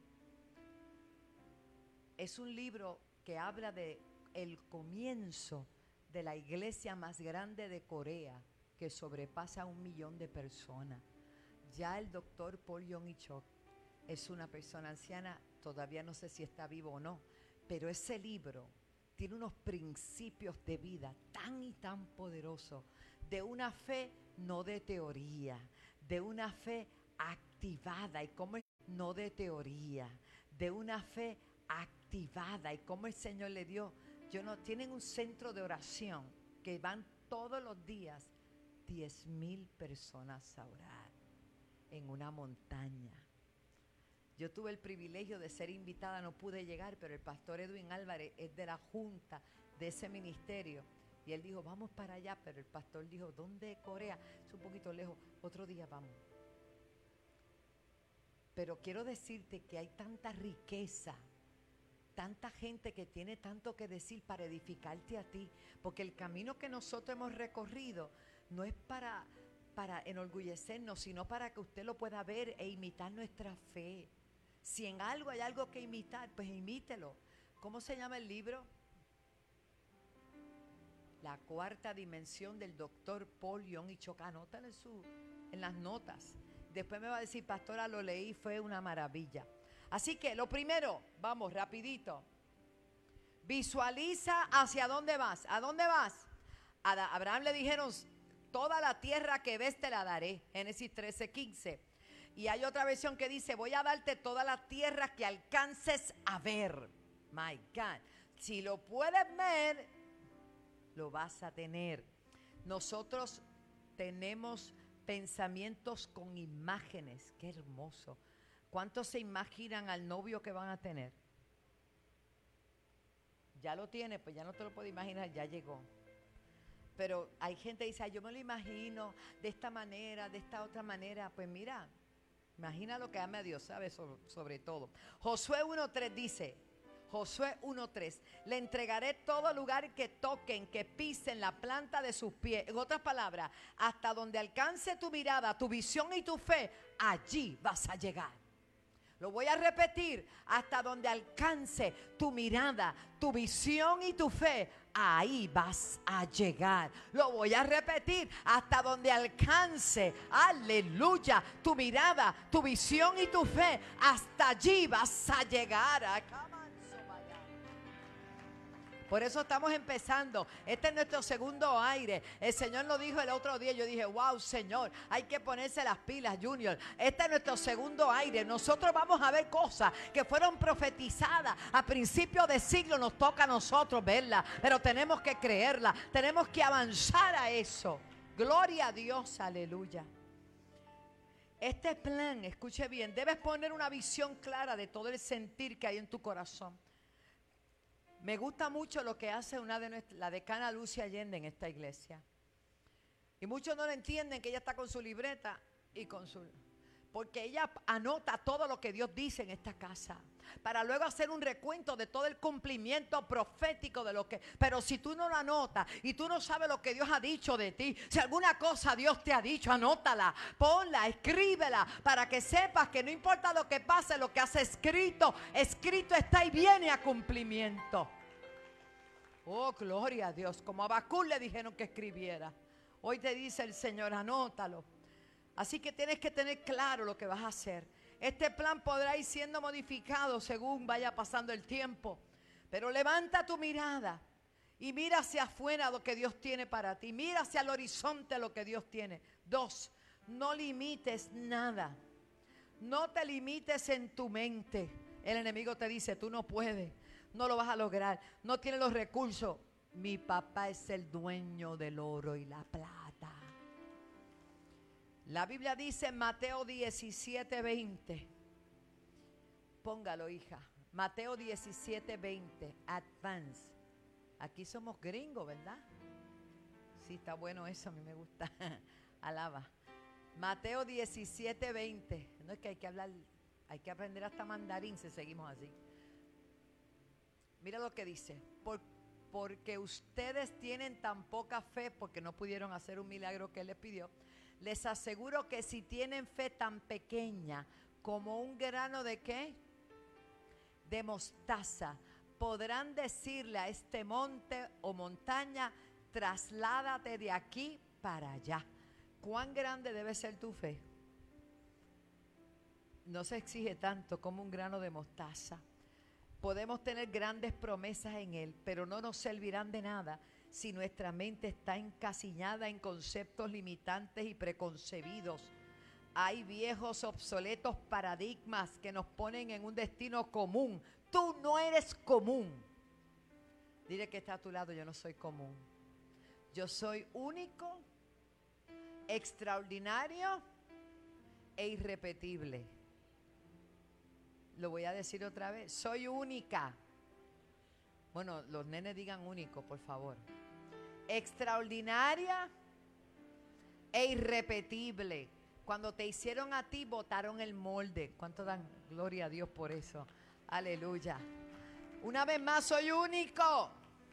Es un libro que habla de el comienzo de la iglesia más grande de Corea, que sobrepasa a 1 millón de personas. Ya el doctor Paul Young y Chuck es una persona anciana, todavía no sé si está vivo o no, pero ese libro tiene unos principios de vida tan y tan poderosos, de una fe no de teoría, de una fe activada, y cómo no de teoría, de una fe activada, y cómo el Señor le dio. Tienen un centro de oración que van todos los días 10,000 personas a orar en una montaña. Yo tuve el privilegio de ser invitada, no pude llegar, pero el pastor Edwin Álvarez es de la junta de ese ministerio. Y él dijo, vamos para allá, pero el pastor dijo, ¿dónde Corea? Es un poquito lejos, otro día vamos. Pero quiero decirte que hay tanta riqueza, tanta gente que tiene tanto que decir para edificarte a ti, porque el camino que nosotros hemos recorrido no es para enorgullecernos, sino para que usted lo pueda ver e imitar nuestra fe. Si en algo hay algo que imitar, pues imítelo. ¿Cómo se llama el libro? La Cuarta Dimensión, del doctor Paul Young y Chuck. Anótalo en las notas. Después me va a decir, pastora, lo leí, fue una maravilla. Así que lo primero, vamos rapidito. Visualiza hacia dónde vas. ¿A dónde vas? A Abraham le dijeron, toda la tierra que ves te la daré. Génesis 13:15. Y hay otra versión que dice, voy a darte toda la tierra que alcances a ver. My God. Si lo puedes ver, lo vas a tener. Nosotros tenemos pensamientos con imágenes. Qué hermoso. ¿Cuántos se imaginan al novio que van a tener? Ya lo tiene, pues ya no te lo puedo imaginar, ya llegó. Pero hay gente que dice, ay, yo me lo imagino de esta manera, de esta otra manera. Pues mira, imagina lo que ame a Dios, ¿sabes? Sobre todo. Josué 1:3 dice, Josué 1:3, le entregaré todo lugar que toquen, que pisen la planta de sus pies. En otras palabras, hasta donde alcance tu mirada, tu visión y tu fe, allí vas a llegar. Lo voy a repetir, hasta donde alcance tu mirada, tu visión y tu fe, ahí vas a llegar. Lo voy a repetir, hasta donde alcance, aleluya, tu mirada, tu visión y tu fe, hasta allí vas a llegar. Por eso estamos empezando. Este es nuestro segundo aire. El Señor lo dijo el otro día. Yo dije, wow, Señor, hay que ponerse las pilas, Junior. Este es nuestro segundo aire. Nosotros vamos a ver cosas que fueron profetizadas a principios de siglo. Nos toca a nosotros verlas, pero tenemos que creerlas. Tenemos que avanzar a eso. Gloria a Dios, aleluya. Este plan, escuche bien, debes poner una visión clara de todo el sentir que hay en tu corazón. Me gusta mucho lo que hace la decana Lucia Allende en esta iglesia. Y muchos no lo entienden, que ella está con su libreta y porque ella anota todo lo que Dios dice en esta casa, para luego hacer un recuento de todo el cumplimiento profético de lo que... Pero si tú no lo anotas y tú no sabes lo que Dios ha dicho de ti, si alguna cosa Dios te ha dicho, anótala, ponla, escríbela, para que sepas que no importa lo que pase, lo que has escrito, escrito está y viene a cumplimiento. Oh, gloria a Dios. Como a Habacuc le dijeron que escribiera, hoy te dice el Señor, anótalo. Así que tienes que tener claro lo que vas a hacer. Este plan podrá ir siendo modificado según vaya pasando el tiempo. Pero levanta tu mirada y mira hacia afuera lo que Dios tiene para ti. Mira hacia el horizonte lo que Dios tiene. 2, no limites nada. No te limites en tu mente. El enemigo te dice, tú no puedes, no lo vas a lograr, no tienes los recursos. Mi papá es el dueño del oro y la plata. La Biblia dice en Mateo 17:20. Póngalo, hija. Mateo 17:20. Advance. Aquí somos gringos, ¿verdad? Sí, está bueno eso, a mí me gusta. Alaba. Mateo 17:20. No es que hay que hablar, hay que aprender hasta mandarín si seguimos así. Mira lo que dice. Porque ustedes tienen tan poca fe, porque no pudieron hacer un milagro que Él les pidió. Les aseguro que si tienen fe tan pequeña como un grano de ¿qué? De mostaza, podrán decirle a este monte o montaña, trasládate de aquí para allá. ¿Cuán grande debe ser tu fe? No se exige tanto como un grano de mostaza. Podemos tener grandes promesas en Él, pero no nos servirán de nada si nuestra mente está encasillada en conceptos limitantes y preconcebidos. Hay viejos, obsoletos paradigmas que nos ponen en un destino común. Tú no eres común. Dile que está a tu lado, yo no soy común. Yo soy único, extraordinario e irrepetible. Lo voy a decir otra vez. Soy única. Bueno, los nenes digan único, por favor. Extraordinaria e irrepetible. Cuando te hicieron a ti, botaron el molde. ¿Cuánto dan gloria a Dios por eso? Aleluya. Una vez más, soy único,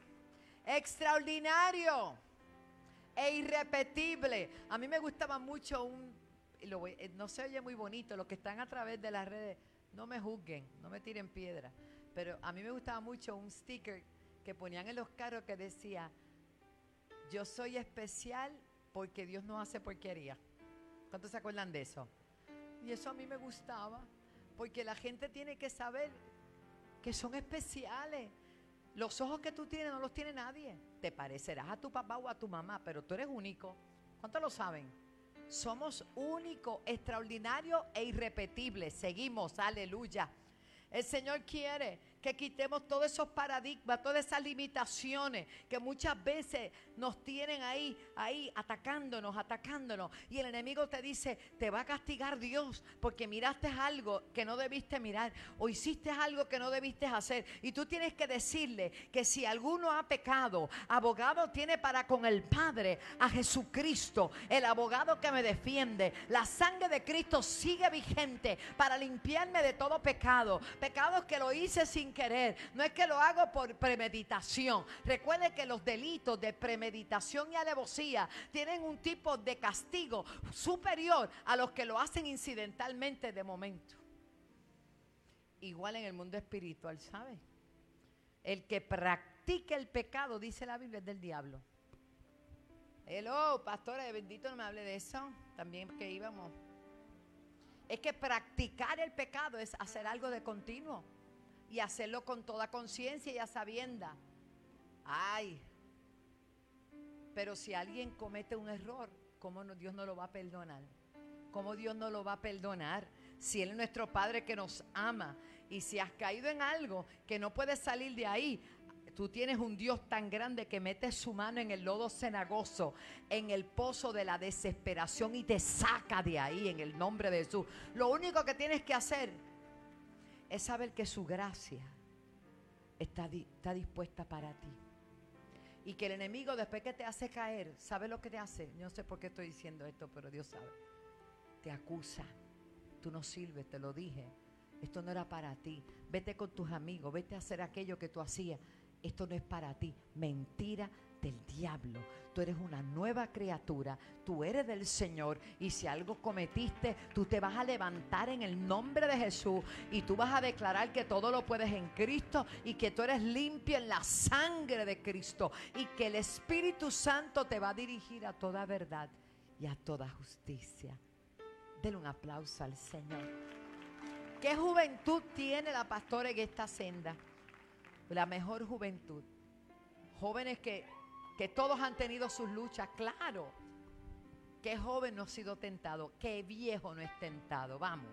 extraordinario e irrepetible. A mí me gustaba mucho no se oye muy bonito, los que están a través de las redes, no me juzguen, no me tiren piedra. Pero a mí me gustaba mucho un sticker que ponían en los carros que decía, yo soy especial porque Dios no hace porquería. ¿Cuántos se acuerdan de eso? Y eso a mí me gustaba, porque la gente tiene que saber que son especiales. Los ojos que tú tienes no los tiene nadie. Te parecerás a tu papá o a tu mamá, pero tú eres único. ¿Cuántos lo saben? Somos únicos, extraordinarios e irrepetibles. Seguimos, aleluya. El Señor quiere que quitemos todos esos paradigmas, todas esas limitaciones que muchas veces nos tienen ahí atacándonos. Y el enemigo te dice, te va a castigar Dios porque miraste algo que no debiste mirar o hiciste algo que no debiste hacer. Y tú tienes que decirle que si alguno ha pecado, abogado tiene para con el Padre a Jesucristo, el abogado que me defiende. La sangre de Cristo sigue vigente para limpiarme de todo pecado. Pecados que lo hice sin querer, no es que lo hago por premeditación. Recuerde que los delitos de premeditación y alevosía tienen un tipo de castigo superior a los que lo hacen incidentalmente de momento. Igual en el mundo espiritual, ¿sabe? El que practique el pecado, dice la Biblia, es del diablo. Hello, pastora, bendito, no me hable de eso. También que íbamos. Es que practicar el pecado es hacer algo de continuo y hacerlo con toda conciencia y a sabienda. Ay, pero si alguien comete un error, ¿cómo Dios no lo va a perdonar? ¿Cómo Dios no lo va a perdonar? Si Él es nuestro Padre que nos ama, y si has caído en algo que no puedes salir de ahí, tú tienes un Dios tan grande que mete su mano en el lodo cenagoso, en el pozo de la desesperación, y te saca de ahí en el nombre de Jesús. Lo único que tienes que hacer es saber que su gracia está dispuesta para ti. Y que el enemigo, después que te hace caer, ¿sabe lo que te hace? Yo no sé por qué estoy diciendo esto, pero Dios sabe. Te acusa. Tú no sirves, te lo dije. Esto no era para ti. Vete con tus amigos, vete a hacer aquello que tú hacías. Esto no es para ti. Mentira del diablo. Tú eres una nueva criatura. Tú eres del Señor. Y si algo cometiste, tú te vas a levantar en el nombre de Jesús. Y tú vas a declarar que todo lo puedes en Cristo. Y que tú eres limpio en la sangre de Cristo. Y que el Espíritu Santo te va a dirigir a toda verdad y a toda justicia. Denle un aplauso al Señor. ¿Qué juventud tiene la pastora en esta senda? La mejor juventud. Jóvenes que todos han tenido sus luchas, claro. ¿Qué joven no ha sido tentado? ¿Qué viejo no es tentado? Vamos.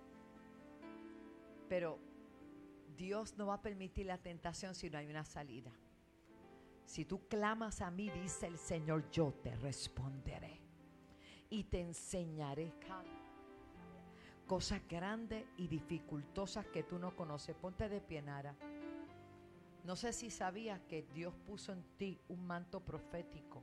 Pero Dios no va a permitir la tentación si no hay una salida. Si tú clamas a mí, dice el Señor, yo te responderé y te enseñaré cosas grandes y dificultosas que tú no conoces. Ponte de pie, Nara. No sé si sabías que Dios puso en ti un manto profético.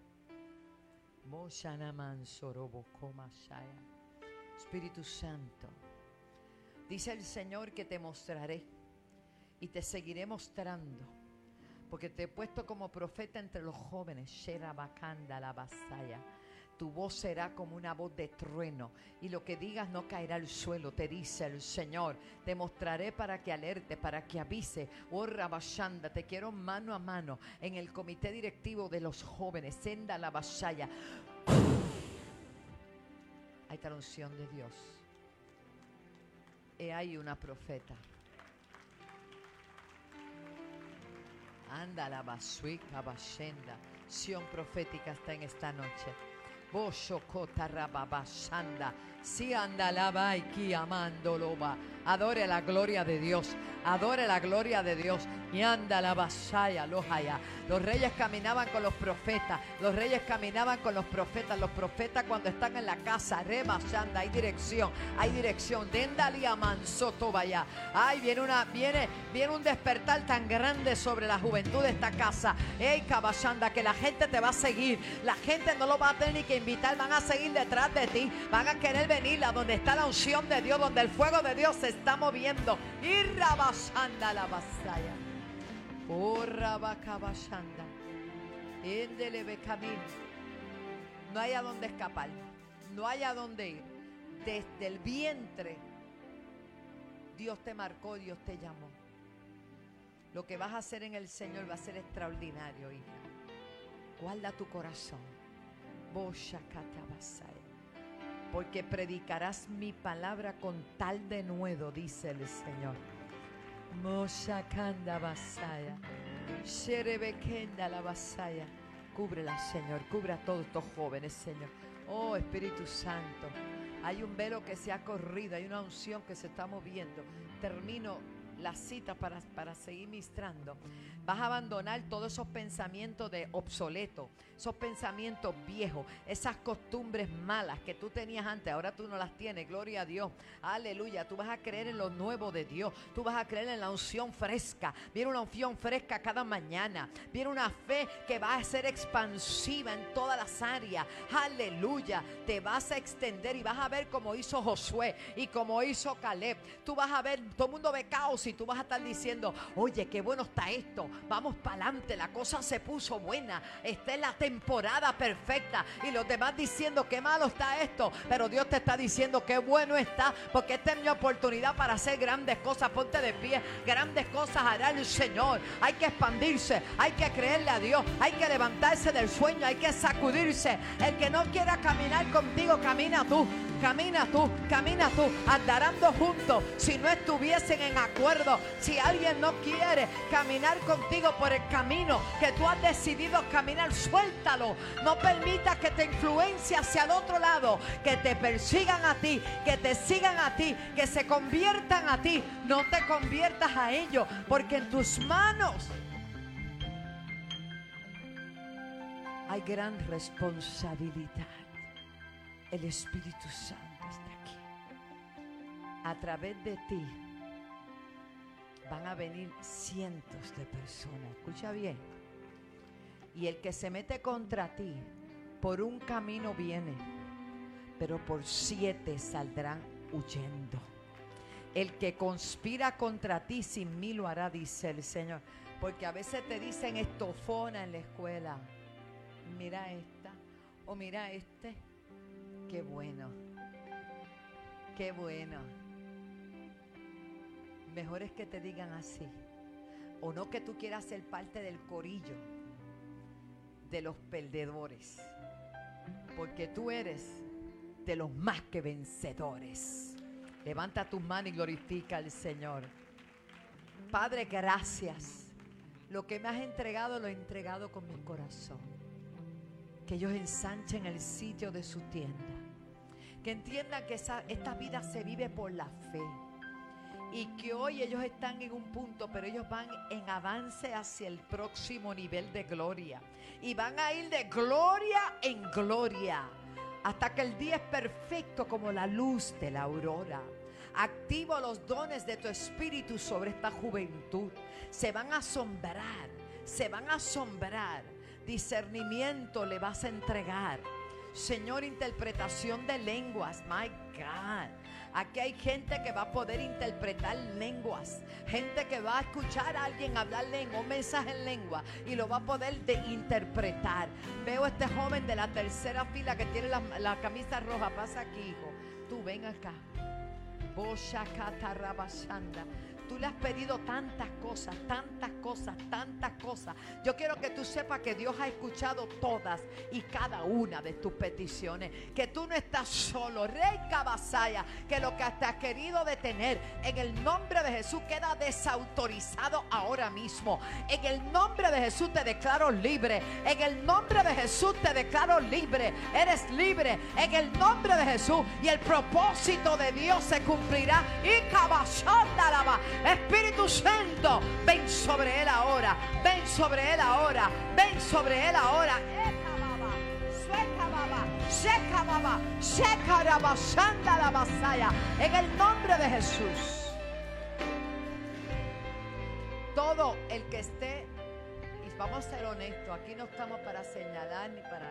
Espíritu Santo, dice el Señor que te mostraré y te seguiré mostrando, porque te he puesto como profeta entre los jóvenes. Sherabakanda la basaya. Tu voz será como una voz de trueno, y lo que digas no caerá al suelo, te dice el Señor. Te mostraré para que alerte, para que avise. Oh Rabashanda, te quiero mano a mano en el comité directivo de los jóvenes. Senda la basaya. Hay la unción de Dios. Y hay una profeta. Anda la basuica bashenda. Sion profética está en esta noche. Si anda la va y ki amando loba. Adore la gloria de Dios. Adore la gloria de Dios. Y anda la basaya lojaya. Los reyes caminaban con los profetas. Los reyes caminaban con los profetas. Los profetas cuando están en la casa, rebasanda, hay dirección. Hay dirección. Dendalia mansoto vaya. Ay, viene un despertar tan grande sobre la juventud de esta casa. Ey, cabashanda, que la gente te va a seguir. La gente no lo va a tener ni que invitar. Van a seguir detrás de ti. Van a querer venir a donde está la unción de Dios, donde el fuego de Dios se está moviendo. Y rabashanda la basaya. Oh, rabacabashanda. Endelebe camino. No hay a dónde escapar. No hay a dónde ir. Desde el vientre Dios te marcó, Dios te llamó. Lo que vas a hacer en el Señor va a ser extraordinario, hija. Guarda tu corazón. Porque predicarás mi palabra con tal denuedo, dice el Señor. Moshakanda basaya. Sherebekenda la basaya. Cúbrela, Señor. Cubre a todos estos jóvenes, Señor. Oh, Espíritu Santo. Hay un velo que se ha corrido. Hay una unción que se está moviendo. Termino la cita para seguir ministrando. Vas a abandonar todos esos pensamientos de obsoleto, esos pensamientos viejos, esas costumbres malas que tú tenías antes, ahora tú no las tienes, gloria a Dios, aleluya. Tú vas a creer en lo nuevo de Dios, tú vas a creer en la unción fresca. Viene una unción fresca cada mañana, viene una fe que va a ser expansiva en todas las áreas, aleluya. Te vas a extender y vas a ver como hizo Josué y como hizo Caleb. Tú vas a ver, todo el mundo ve caos y tú vas a estar diciendo, oye, qué bueno está esto, vamos para adelante, la cosa se puso buena, esta es la temporada perfecta. Y los demás diciendo, qué malo está esto, pero Dios te está diciendo, qué bueno está, porque esta es mi oportunidad para hacer grandes cosas. Ponte de pie, grandes cosas hará el Señor. Hay que expandirse, hay que creerle a Dios, hay que levantarse del sueño, hay que sacudirse. El que no quiera caminar contigo, camina tú. camina tú, andarán dos juntos si no estuviesen en acuerdo. Si alguien no quiere caminar contigo por el camino que tú has decidido caminar, suéltalo. No permitas que te influencie hacia el otro lado, que te persigan a ti, que te sigan a ti, que se conviertan a ti. No te conviertas a ellos, porque en tus manos hay gran responsabilidad. El Espíritu Santo está aquí. A través de ti van a venir cientos de personas. Escucha bien. Y el que se mete contra ti, por un camino viene, pero por 7 saldrán huyendo. El que conspira contra ti, sin mí lo hará, dice el Señor. Porque a veces te dicen estofona en la escuela. Mira esta, o mira este. Qué bueno, qué bueno. Mejor es que te digan así, o no que tú quieras ser parte del corillo de los perdedores, porque tú eres de los más que vencedores. Levanta tus manos y glorifica al Señor. Padre, gracias. Lo que me has entregado lo he entregado con mi corazón. Que ellos ensanchen el sitio de su tienda. Que entiendan que esta vida se vive por la fe. Y que hoy ellos están en un punto, pero ellos van en avance hacia el próximo nivel de gloria. Y van a ir de gloria en gloria, hasta que el día es perfecto como la luz de la aurora. Activo los dones de tu espíritu sobre esta juventud. Se van a asombrar, se van a asombrar. Discernimiento le vas a entregar, Señor. Interpretación de lenguas, my God. Aquí hay gente que va a poder interpretar lenguas, gente que va a escuchar a alguien hablar lengua, un mensaje en lengua, y lo va a poder interpretar. Veo a este joven de la tercera fila que tiene la camisa roja. Pasa aquí, hijo. Tú ven acá. Tú le has pedido tantas cosas, tantas cosas, tantas cosas. Yo quiero que tú sepas que Dios ha escuchado todas y cada una de tus peticiones. Que tú no estás solo, Rey Cabasaya. Que lo que te has querido detener, en el nombre de Jesús, queda desautorizado ahora mismo. En el nombre de Jesús te declaro libre. En el nombre de Jesús te declaro libre. Eres libre en el nombre de Jesús. Y el propósito de Dios se cumplirá. Y Cabasaya, Espíritu Santo, ven sobre él ahora, ven sobre él ahora, ven sobre él ahora. En el nombre de Jesús. Todo el que esté, y vamos a ser honestos, aquí no estamos para señalar ni para...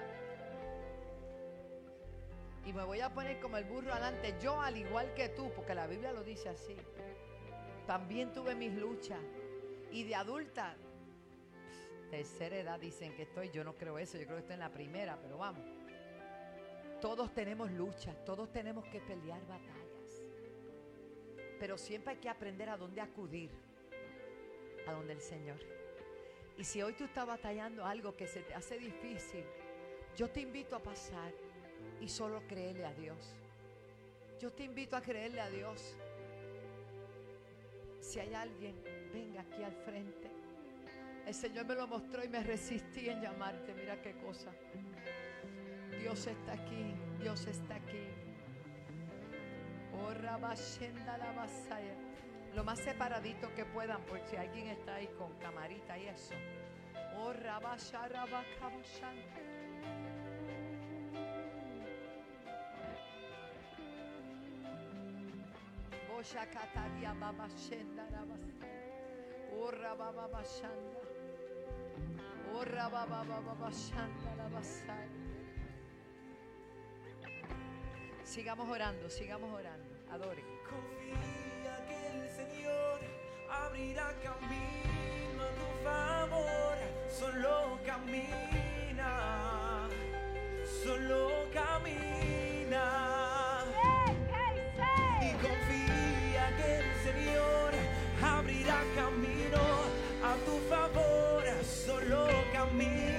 Y me voy a poner como el burro adelante. Yo, al igual que tú, porque la Biblia lo dice así, también tuve mis luchas. Y de adulta, tercera edad dicen que estoy. Yo no creo eso, yo creo que estoy en la primera, pero vamos. Todos tenemos luchas, todos tenemos que pelear batallas. Pero siempre hay que aprender a dónde acudir. A donde el Señor. Y si hoy tú estás batallando algo que se te hace difícil, yo te invito a pasar y solo creerle a Dios. Yo te invito a creerle a Dios. Si hay alguien, venga aquí al frente. El Señor me lo mostró y me resistí en llamarte. Mira qué cosa. Dios está aquí, Dios está aquí. Oh, Rabashenda la Basaya. Lo más separadito que puedan, por si alguien está ahí con camarita y eso. Oh, Rabashara Bakabashanta. Shakataria baba shenda rabas. Ora baba bashanda. Ora baba baba shanda rabasai. Sigamos orando, adore. Confía que el Señor abrirá camino a tu favor. Solo camina, solo camina. Y confía que el Señor abrirá camino a tu favor. Solo camina.